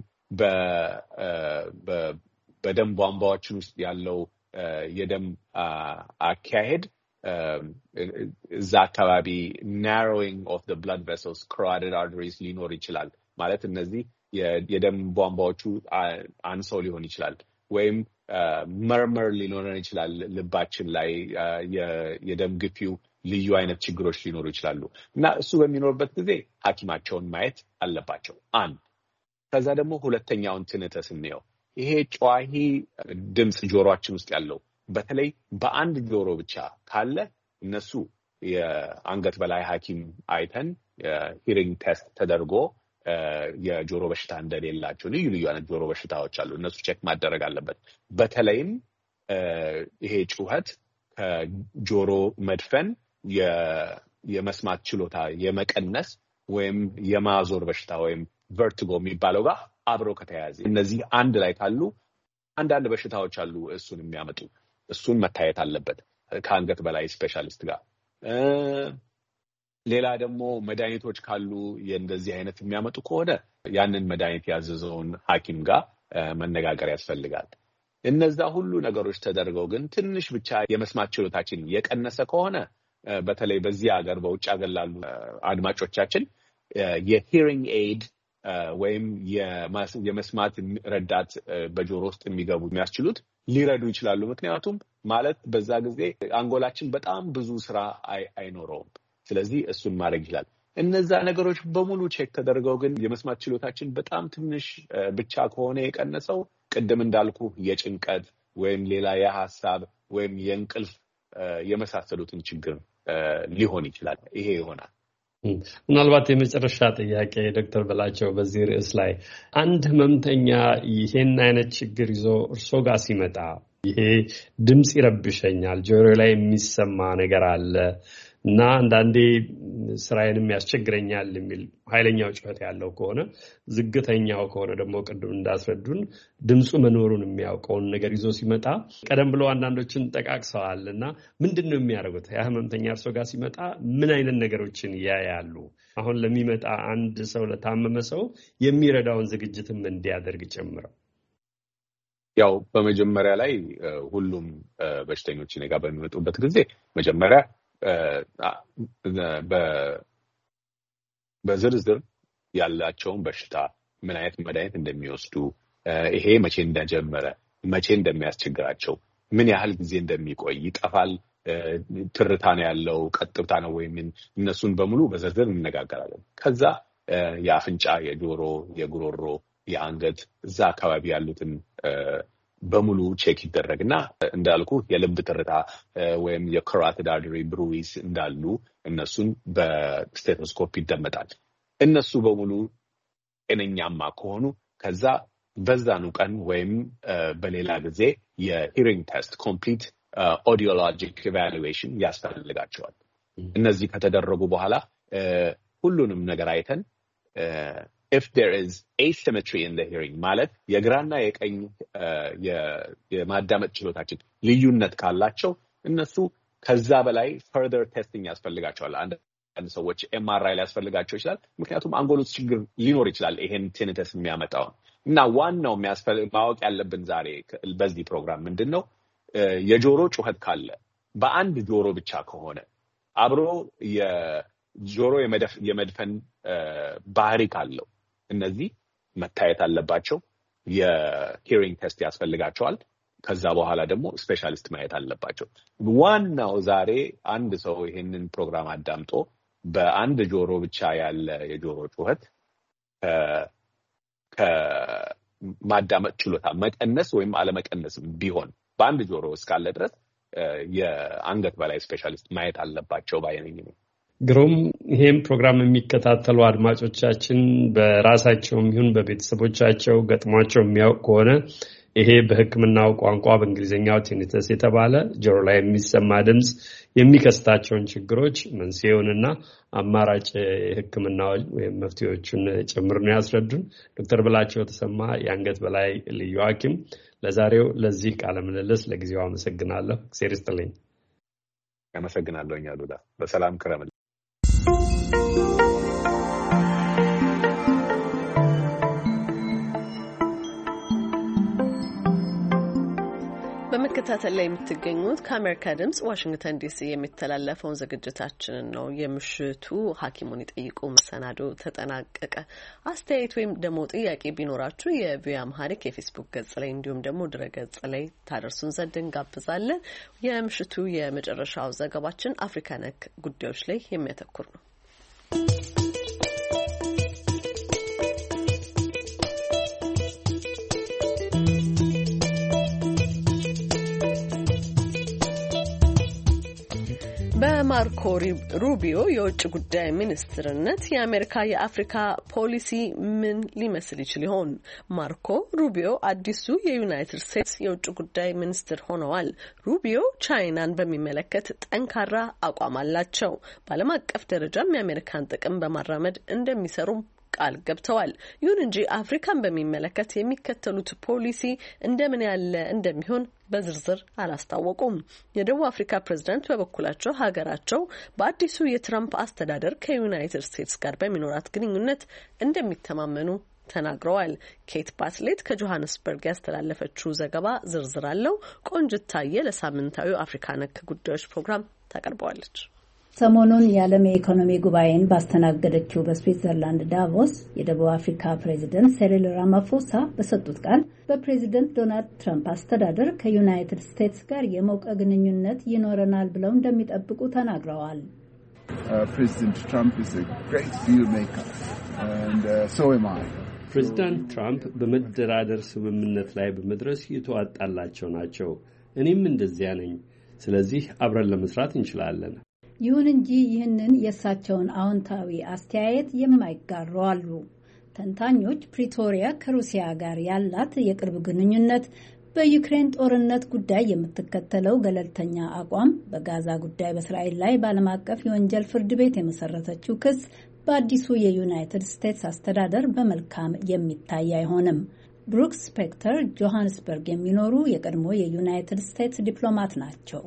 በደም ቧንቧዎችን ውስጥ ያለው የደም አካሄድ እዛ አካባቢ narrowing of the blood vessels, carotid arteries ሊኖር ይችላል። ማለት እነዚህ የደም ቧንቧዎቹ አንሰው ሊሆን ይችላል፣ ወይም መርመር ሊኖረን ይችላል። ልባችን ላይ የደም ግፊው ልዩ አይነት ችግሮች ሊኖሩ ይችላሉ እና እሱ በሚኖርበት ጊዜ ሐኪማቸውን ማየት አለባቸው። አንድ ከዛ ደግሞ ሁለተኛውን ቲኒተስ እንየው። ይሄ ጨዋሂ ድምፅ ጆሮአችን ውስጥ ያለው በተለይ በአንድ ጆሮ ብቻ ካለ እነሱ የአንገት በላይ ሐኪም አይተን ሂሪንግ ቴስት ተደርጎ የጆሮ በሽታ እንደሌላቸው ልዩ አይነት ጆሮ በሽታዎች አሉ፣ እነሱ ቼክ ማደረግ አለበት። በተለይም ይሄ ጩኸት ከጆሮ መድፈን፣ የመስማት ችሎታ የመቀነስ ወይም የማዞር በሽታ ወይም ቨርቲጎ የሚባለው ጋር አብሮ ከተያያዘ እነዚህ አንድ ላይ ካሉ አንዳንድ በሽታዎች አሉ እሱን የሚያመጡ። እሱን መታየት አለበት ከአንገት በላይ ስፔሻሊስት ጋር። ሌላ ደግሞ መድኃኒቶች ካሉ የእንደዚህ አይነት የሚያመጡ ከሆነ ያንን መድኃኒት ያዘዘውን ሐኪም ጋር መነጋገር ያስፈልጋል። እነዛ ሁሉ ነገሮች ተደርገው ግን ትንሽ ብቻ የመስማት ችሎታችን የቀነሰ ከሆነ በተለይ በዚህ ሀገር በውጭ ሀገር ላሉ አድማጮቻችን የሂሪንግ ኤድ ወይም የመስማት ረዳት በጆሮ ውስጥ የሚገቡ የሚያስችሉት ሊረዱ ይችላሉ። ምክንያቱም ማለት በዛ ጊዜ አንጎላችን በጣም ብዙ ስራ አይኖረውም። ስለዚህ እሱን ማድረግ ይችላል። እነዛ ነገሮች በሙሉ ቼክ ተደርገው ግን የመስማት ችሎታችን በጣም ትንሽ ብቻ ከሆነ የቀነሰው ቅድም እንዳልኩ የጭንቀት ወይም ሌላ የሐሳብ ወይም የእንቅልፍ የመሳሰሉትን ችግር ሊሆን ይችላል። ይሄ ይሆናል። ምናልባት የመጨረሻ ጥያቄ ዶክተር በላቸው በዚህ ርዕስ ላይ አንድ ህመምተኛ ይሄን አይነት ችግር ይዞ እርሶ ጋር ሲመጣ ይሄ ድምጽ ይረብሸኛል፣ ጆሮ ላይ የሚሰማ ነገር አለ እና አንዳንዴ ስራዬንም ያስቸግረኛል የሚል ኃይለኛው ጩኸት ያለው ከሆነ፣ ዝግተኛው ከሆነ ደግሞ ቅድም እንዳስረዱን ድምፁ መኖሩን የሚያውቀውን ነገር ይዞ ሲመጣ ቀደም ብሎ አንዳንዶችን ጠቃቅሰዋል እና ምንድን ነው የሚያደርጉት? ያ ህመምተኛ እርሶ ጋር ሲመጣ ምን አይነት ነገሮችን ያያሉ? አሁን ለሚመጣ አንድ ሰው ለታመመ ሰው የሚረዳውን ዝግጅትም እንዲያደርግ ጨምረው። ያው በመጀመሪያ ላይ ሁሉም በሽተኞች እኔ ጋር በሚመጡበት ጊዜ መጀመሪያ በዝርዝር ያላቸውን በሽታ ምን አይነት መድኃኒት እንደሚወስዱ፣ ይሄ መቼ እንደጀመረ፣ መቼ እንደሚያስቸግራቸው፣ ምን ያህል ጊዜ እንደሚቆይ፣ ይጠፋል፣ ትርታ ነው ያለው፣ ቀጥታ ነው ወይም እነሱን በሙሉ በዝርዝር እንነጋገራለን። ከዛ የአፍንጫ፣ የጆሮ፣ የጉሮሮ፣ የአንገት እዛ አካባቢ ያሉትን በሙሉ ቼክ ይደረግና እንዳልኩ የልብ ትርታ ወይም የካሮቲድ አርተሪ ብሩዊስ እንዳሉ እነሱን በስቴቶስኮፕ ይደመጣል። እነሱ በሙሉ ጤነኛማ ከሆኑ ከዛ በዛኑ ቀን ወይም በሌላ ጊዜ የሂሪንግ ቴስት ኮምፕሊት ኦዲዮሎጂክ ኢቫሉዌሽን ያስፈልጋቸዋል። እነዚህ ከተደረጉ በኋላ ሁሉንም ነገር አይተን if there is asymmetry in the hearing ማለት የግራና የቀኝ የማዳመጥ ችሎታችን ልዩነት ካላቸው እነሱ ከዛ በላይ further testing ያስፈልጋቸዋል። አንዳንድ ሰዎች MRI ሊያስፈልጋቸው ይችላል። ምክንያቱም አንጎል ውስጥ ችግር ሊኖር ይችላል ይሄን ቲኒተስ የሚያመጣው። እና ዋናው ማወቅ ያለብን ዛሬ በዚህ ፕሮግራም ምንድነው የጆሮ ጩኸት ካለ በአንድ ጆሮ ብቻ ከሆነ አብሮ የጆሮ የመድፈን ባህሪ ካለው እነዚህ መታየት አለባቸው። የሂሪንግ ቴስት ያስፈልጋቸዋል። ከዛ በኋላ ደግሞ ስፔሻሊስት ማየት አለባቸው። ዋናው ዛሬ አንድ ሰው ይሄንን ፕሮግራም አዳምጦ በአንድ ጆሮ ብቻ ያለ የጆሮ ጩኸት ከማዳመጥ ችሎታ መቀነስ ወይም አለመቀነስ ቢሆን በአንድ ጆሮ እስካለ ድረስ የአንገት በላይ ስፔሻሊስት ማየት አለባቸው ባይነኝ ነው። ግሩም። ይሄን ፕሮግራም የሚከታተሉ አድማጮቻችን በራሳቸውም ይሁን በቤተሰቦቻቸው ገጥሟቸው የሚያውቅ ከሆነ ይሄ በሕክምናው ቋንቋ በእንግሊዝኛው ቲኒተስ የተባለ ጆሮ ላይ የሚሰማ ድምጽ የሚከስታቸውን ችግሮች መንስኤውንና አማራጭ የሕክምና ወይም መፍትሄዎቹን ጭምር ነው ያስረዱን ዶክተር ብላቸው ተሰማ የአንገት በላይ ልዩ ሐኪም። ለዛሬው ለዚህ ቃለ ምልልስ ለጊዜው አመሰግናለሁ። እግዚአብሔር ይስጥልኝ። አመሰግናለሁ። አሉላ በሰላም ክረምል። በመከታተል ላይ የምትገኙት ከአሜሪካ ድምጽ ዋሽንግተን ዲሲ የሚተላለፈውን ዝግጅታችንን ነው። የምሽቱ ሐኪሙን ይጠይቁ መሰናዶ ተጠናቀቀ። አስተያየት ወይም ደግሞ ጥያቄ ቢኖራችሁ የቪኦኤ አምሃሪክ የፌስቡክ ገጽ ላይ እንዲሁም ደግሞ ድረ ገጽ ላይ ታደርሱን ዘንድ እንጋብዛለን። የምሽቱ የመጨረሻው ዘገባችን አፍሪካ ነክ ጉዳዮች ላይ የሚያተኩር ነው። በማርኮ ሩቢዮ የውጭ ጉዳይ ሚኒስትርነት የአሜሪካ የአፍሪካ ፖሊሲ ምን ሊመስል ይችል ይሆን? ማርኮ ሩቢዮ አዲሱ የዩናይትድ ስቴትስ የውጭ ጉዳይ ሚኒስትር ሆነዋል። ሩቢዮ ቻይናን በሚመለከት ጠንካራ አቋም አላቸው። በዓለም አቀፍ ደረጃም የአሜሪካን ጥቅም በማራመድ እንደሚሰሩም ቃል ገብተዋል። ይሁን እንጂ አፍሪካን በሚመለከት የሚከተሉት ፖሊሲ እንደምን ያለ እንደሚሆን በዝርዝር አላስታወቁም። የደቡብ አፍሪካ ፕሬዝዳንት በበኩላቸው ሀገራቸው በአዲሱ የትራምፕ አስተዳደር ከዩናይትድ ስቴትስ ጋር በሚኖራት ግንኙነት እንደሚተማመኑ ተናግረዋል። ኬት ባትሌት ከጆሃንስበርግ ያስተላለፈችው ዘገባ ዝርዝር አለው። ቆንጅታየ ለሳምንታዊ አፍሪካ ነክ ጉዳዮች ፕሮግራም ታቀርበዋለች። ሰሞኑን የዓለም የኢኮኖሚ ጉባኤን ባስተናገደችው በስዊትዘርላንድ ዳቮስ የደቡብ አፍሪካ ፕሬዚደንት ሴሪል ራማፎሳ በሰጡት ቃል በፕሬዚደንት ዶናልድ ትራምፕ አስተዳደር ከዩናይትድ ስቴትስ ጋር የሞቀ ግንኙነት ይኖረናል ብለው እንደሚጠብቁ ተናግረዋል። ፕሬዚዳንት ትራምፕ በመደራደር ስምምነት ላይ በመድረስ የተዋጣላቸው ናቸው። እኔም እንደዚያ ነኝ። ስለዚህ አብረን ለመስራት እንችላለን። ይሁን እንጂ ይህንን የእሳቸውን አዎንታዊ አስተያየት የማይጋሩ አሉ። ተንታኞች ፕሪቶሪያ ከሩሲያ ጋር ያላት የቅርብ ግንኙነት በዩክሬን ጦርነት ጉዳይ የምትከተለው ገለልተኛ አቋም በጋዛ ጉዳይ በእስራኤል ላይ በዓለም አቀፍ የወንጀል ፍርድ ቤት የመሰረተችው ክስ በአዲሱ የዩናይትድ ስቴትስ አስተዳደር በመልካም የሚታይ አይሆንም። ብሩክስ ስፔክተር ጆሃንስበርግ የሚኖሩ የቀድሞ የዩናይትድ ስቴትስ ዲፕሎማት ናቸው።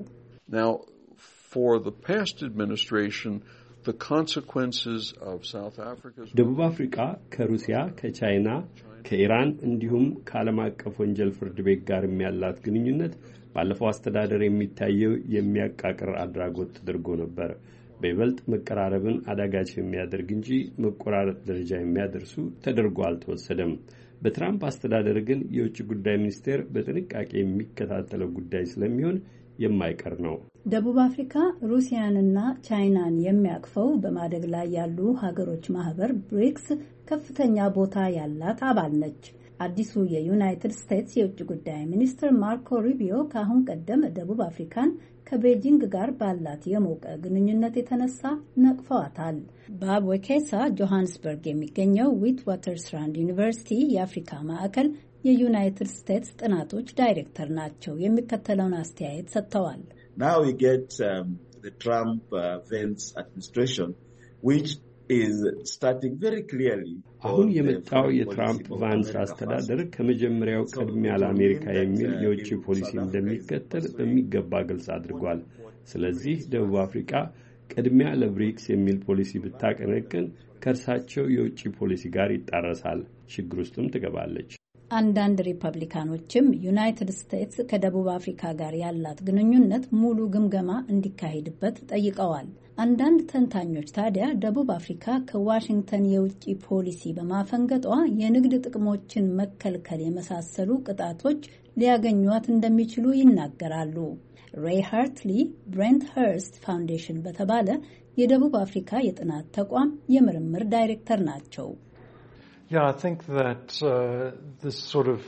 ደቡብ አፍሪካ ከሩሲያ፣ ከቻይና፣ ከኢራን እንዲሁም ከዓለም አቀፍ ወንጀል ፍርድ ቤት ጋር ያላት ግንኙነት ባለፈው አስተዳደር የሚታየው የሚያቃቅር አድራጎት ተደርጎ ነበር። በይበልጥ መቀራረብን አዳጋች የሚያደርግ እንጂ መቆራረጥ ደረጃ የሚያደርሱ ተደርጎ አልተወሰደም። በትራምፕ አስተዳደር ግን የውጭ ጉዳይ ሚኒስቴር በጥንቃቄ የሚከታተለው ጉዳይ ስለሚሆን የማይቀር ነው። ደቡብ አፍሪካ ሩሲያንና ቻይናን የሚያቅፈው በማደግ ላይ ያሉ ሀገሮች ማህበር ብሪክስ ከፍተኛ ቦታ ያላት አባል ነች። አዲሱ የዩናይትድ ስቴትስ የውጭ ጉዳይ ሚኒስትር ማርኮ ሩቢዮ ከአሁን ቀደም ደቡብ አፍሪካን ከቤጂንግ ጋር ባላት የሞቀ ግንኙነት የተነሳ ነቅፈዋታል። ባብ ወኬሳ ጆሃንስበርግ የሚገኘው ዊት ዋተርስራንድ ዩኒቨርሲቲ የአፍሪካ ማዕከል የዩናይትድ ስቴትስ ጥናቶች ዳይሬክተር ናቸው። የሚከተለውን አስተያየት ሰጥተዋል። Now we get the Trump-Vance administration, which is starting very clearly. አሁን የመጣው የትራምፕ ቫንስ አስተዳደር ከመጀመሪያው ቅድሚያ ለአሜሪካ የሚል የውጭ ፖሊሲ እንደሚከተል በሚገባ ግልጽ አድርጓል። ስለዚህ ደቡብ አፍሪካ ቅድሚያ ለብሪክስ የሚል ፖሊሲ ብታቀነቅን ከእርሳቸው የውጭ ፖሊሲ ጋር ይጣረሳል፣ ችግር ውስጥም ትገባለች። አንዳንድ ሪፐብሊካኖችም ዩናይትድ ስቴትስ ከደቡብ አፍሪካ ጋር ያላት ግንኙነት ሙሉ ግምገማ እንዲካሄድበት ጠይቀዋል። አንዳንድ ተንታኞች ታዲያ ደቡብ አፍሪካ ከዋሽንግተን የውጭ ፖሊሲ በማፈንገጧ የንግድ ጥቅሞችን መከልከል የመሳሰሉ ቅጣቶች ሊያገኟት እንደሚችሉ ይናገራሉ። ሬይ ሃርትሊ ብሬንት ኸርስት ፋውንዴሽን በተባለ የደቡብ አፍሪካ የጥናት ተቋም የምርምር ዳይሬክተር ናቸው። Yeah, I think that this sort of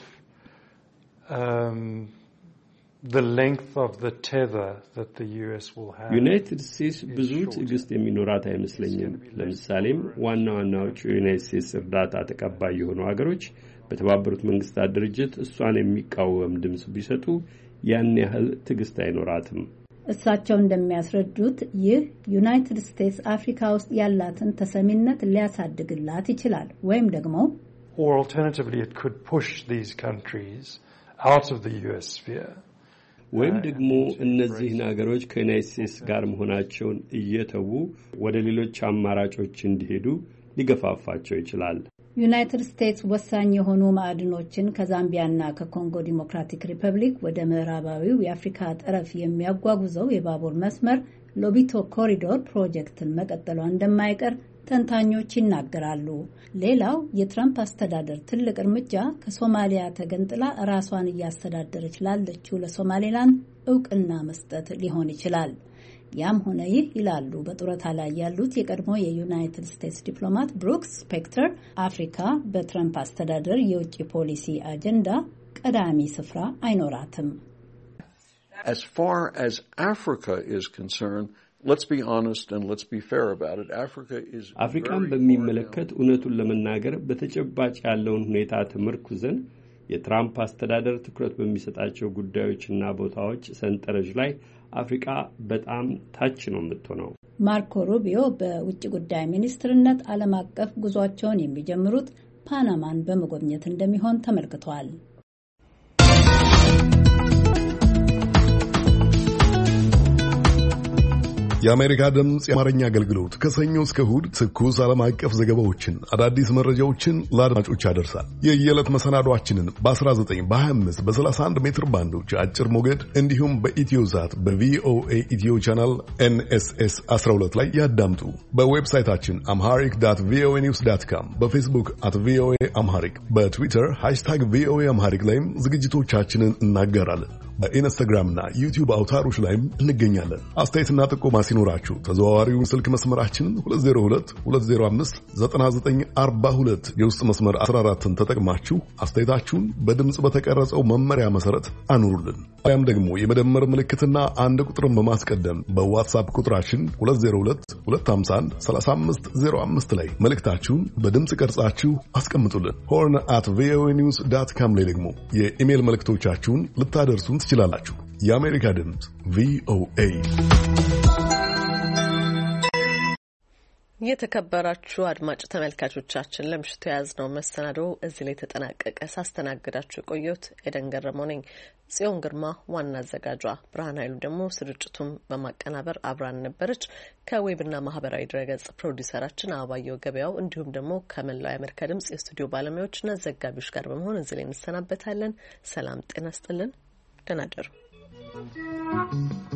the length of the tether that the US will have. ዩናይትድ ስቴትስ ብዙ ትዕግስት የሚኖራት አይመስለኝም። ለምሳሌም ዋና ዋናዎቹ የዩናይትድ ስቴትስ እርዳታ ተቀባይ የሆኑ ሀገሮች በተባበሩት መንግስታት ድርጅት እሷን የሚቃወም ድምፅ ቢሰጡ ያን ያህል ትዕግስት አይኖራትም። እሳቸው እንደሚያስረዱት ይህ ዩናይትድ ስቴትስ አፍሪካ ውስጥ ያላትን ተሰሚነት ሊያሳድግላት ይችላል ወይም ደግሞ or alternatively it could push these countries out of the US sphere. ወይም ደግሞ እነዚህን ሀገሮች ከዩናይትድ ስቴትስ ጋር መሆናቸውን እየተዉ ወደ ሌሎች አማራጮች እንዲሄዱ ሊገፋፋቸው ይችላል። ዩናይትድ ስቴትስ ወሳኝ የሆኑ ማዕድኖችን ከዛምቢያና ከኮንጎ ዲሞክራቲክ ሪፐብሊክ ወደ ምዕራባዊው የአፍሪካ ጠረፍ የሚያጓጉዘው የባቡር መስመር ሎቢቶ ኮሪዶር ፕሮጀክትን መቀጠሏ እንደማይቀር ተንታኞች ይናገራሉ። ሌላው የትራምፕ አስተዳደር ትልቅ እርምጃ ከሶማሊያ ተገንጥላ ራሷን እያስተዳደረች ላለችው ለሶማሌላንድ እውቅና መስጠት ሊሆን ይችላል። ያም ሆነ ይህ ይላሉ በጡረታ ላይ ያሉት የቀድሞ የዩናይትድ ስቴትስ ዲፕሎማት ብሩክስ ስፔክተር፣ አፍሪካ በትራምፕ አስተዳደር የውጭ ፖሊሲ አጀንዳ ቀዳሚ ስፍራ አይኖራትም። As far as Africa is concerned, let's be honest and let's be fair about it. Africa is አፍሪካን በሚመለከት እውነቱን ለመናገር በተጨባጭ ያለውን ሁኔታ ተመርኩዘን የትራምፕ አስተዳደር ትኩረት በሚሰጣቸው ጉዳዮችና ቦታዎች ሰንጠረዥ ላይ አፍሪካ በጣም ታች ነው የምትሆነው። ማርኮ ሩቢዮ በውጭ ጉዳይ ሚኒስትርነት ዓለም አቀፍ ጉዟቸውን የሚጀምሩት ፓናማን በመጎብኘት እንደሚሆን ተመልክቷል። የአሜሪካ ድምፅ የአማርኛ አገልግሎት ከሰኞ እስከ እሁድ ትኩስ ዓለም አቀፍ ዘገባዎችን፣ አዳዲስ መረጃዎችን ለአድማጮች ያደርሳል። የየዕለት መሰናዷችንን በ19 በ25 በ31 ሜትር ባንዶች አጭር ሞገድ እንዲሁም በኢትዮዛት በቪኦኤ ኢትዮ ቻናል NSS 12 ላይ ያዳምጡ። በዌብሳይታችን amharic.voanews.com፣ በፌስቡክ @voa amharic፣ በትዊተር #voa amharic ላይም ዝግጅቶቻችንን እናገራለን። በኢንስታግራምና ዩቲዩብ አውታሮች ላይም እንገኛለን። አስተያየትና ጥቆማ ሲኖራችሁ ተዘዋዋሪውን ስልክ መስመራችንን 2022059942 የውስጥ መስመር 14ን ተጠቅማችሁ አስተያየታችሁን በድምጽ በተቀረጸው መመሪያ መሰረት አኑሩልን። ያም ደግሞ የመደመር ምልክትና አንድ ቁጥርን በማስቀደም በዋትስአፕ ቁጥራችን 2022513505 ላይ መልእክታችሁን በድምጽ ቀርጻችሁ አስቀምጡልን። horn@voanews.com ላይ ደግሞ የኢሜል መልእክቶቻችሁን ልታደርሱን ትችላላችሁ። የአሜሪካ ድምጽ VOA። የተከበራችሁ አድማጭ ተመልካቾቻችን ለምሽቱ የያዝነው መሰናዶ እዚህ ላይ ተጠናቀቀ። ሳስተናግዳችሁ የቆየሁት ኤደን ገረመው ነኝ። ጽዮን ግርማ ዋና አዘጋጇ፣ ብርሃን ኃይሉ ደግሞ ስርጭቱን በማቀናበር አብራን ነበረች። ከዌብና ማህበራዊ ድረገጽ ፕሮዲውሰራችን አበባየው ገበያው እንዲሁም ደግሞ ከመላው የአሜሪካ ድምጽ የስቱዲዮ ባለሙያዎችና ዘጋቢዎች ጋር በመሆን እዚህ ላይ እንሰናበታለን። ሰላም ጤና ስጥልን። ደህና እደሩ።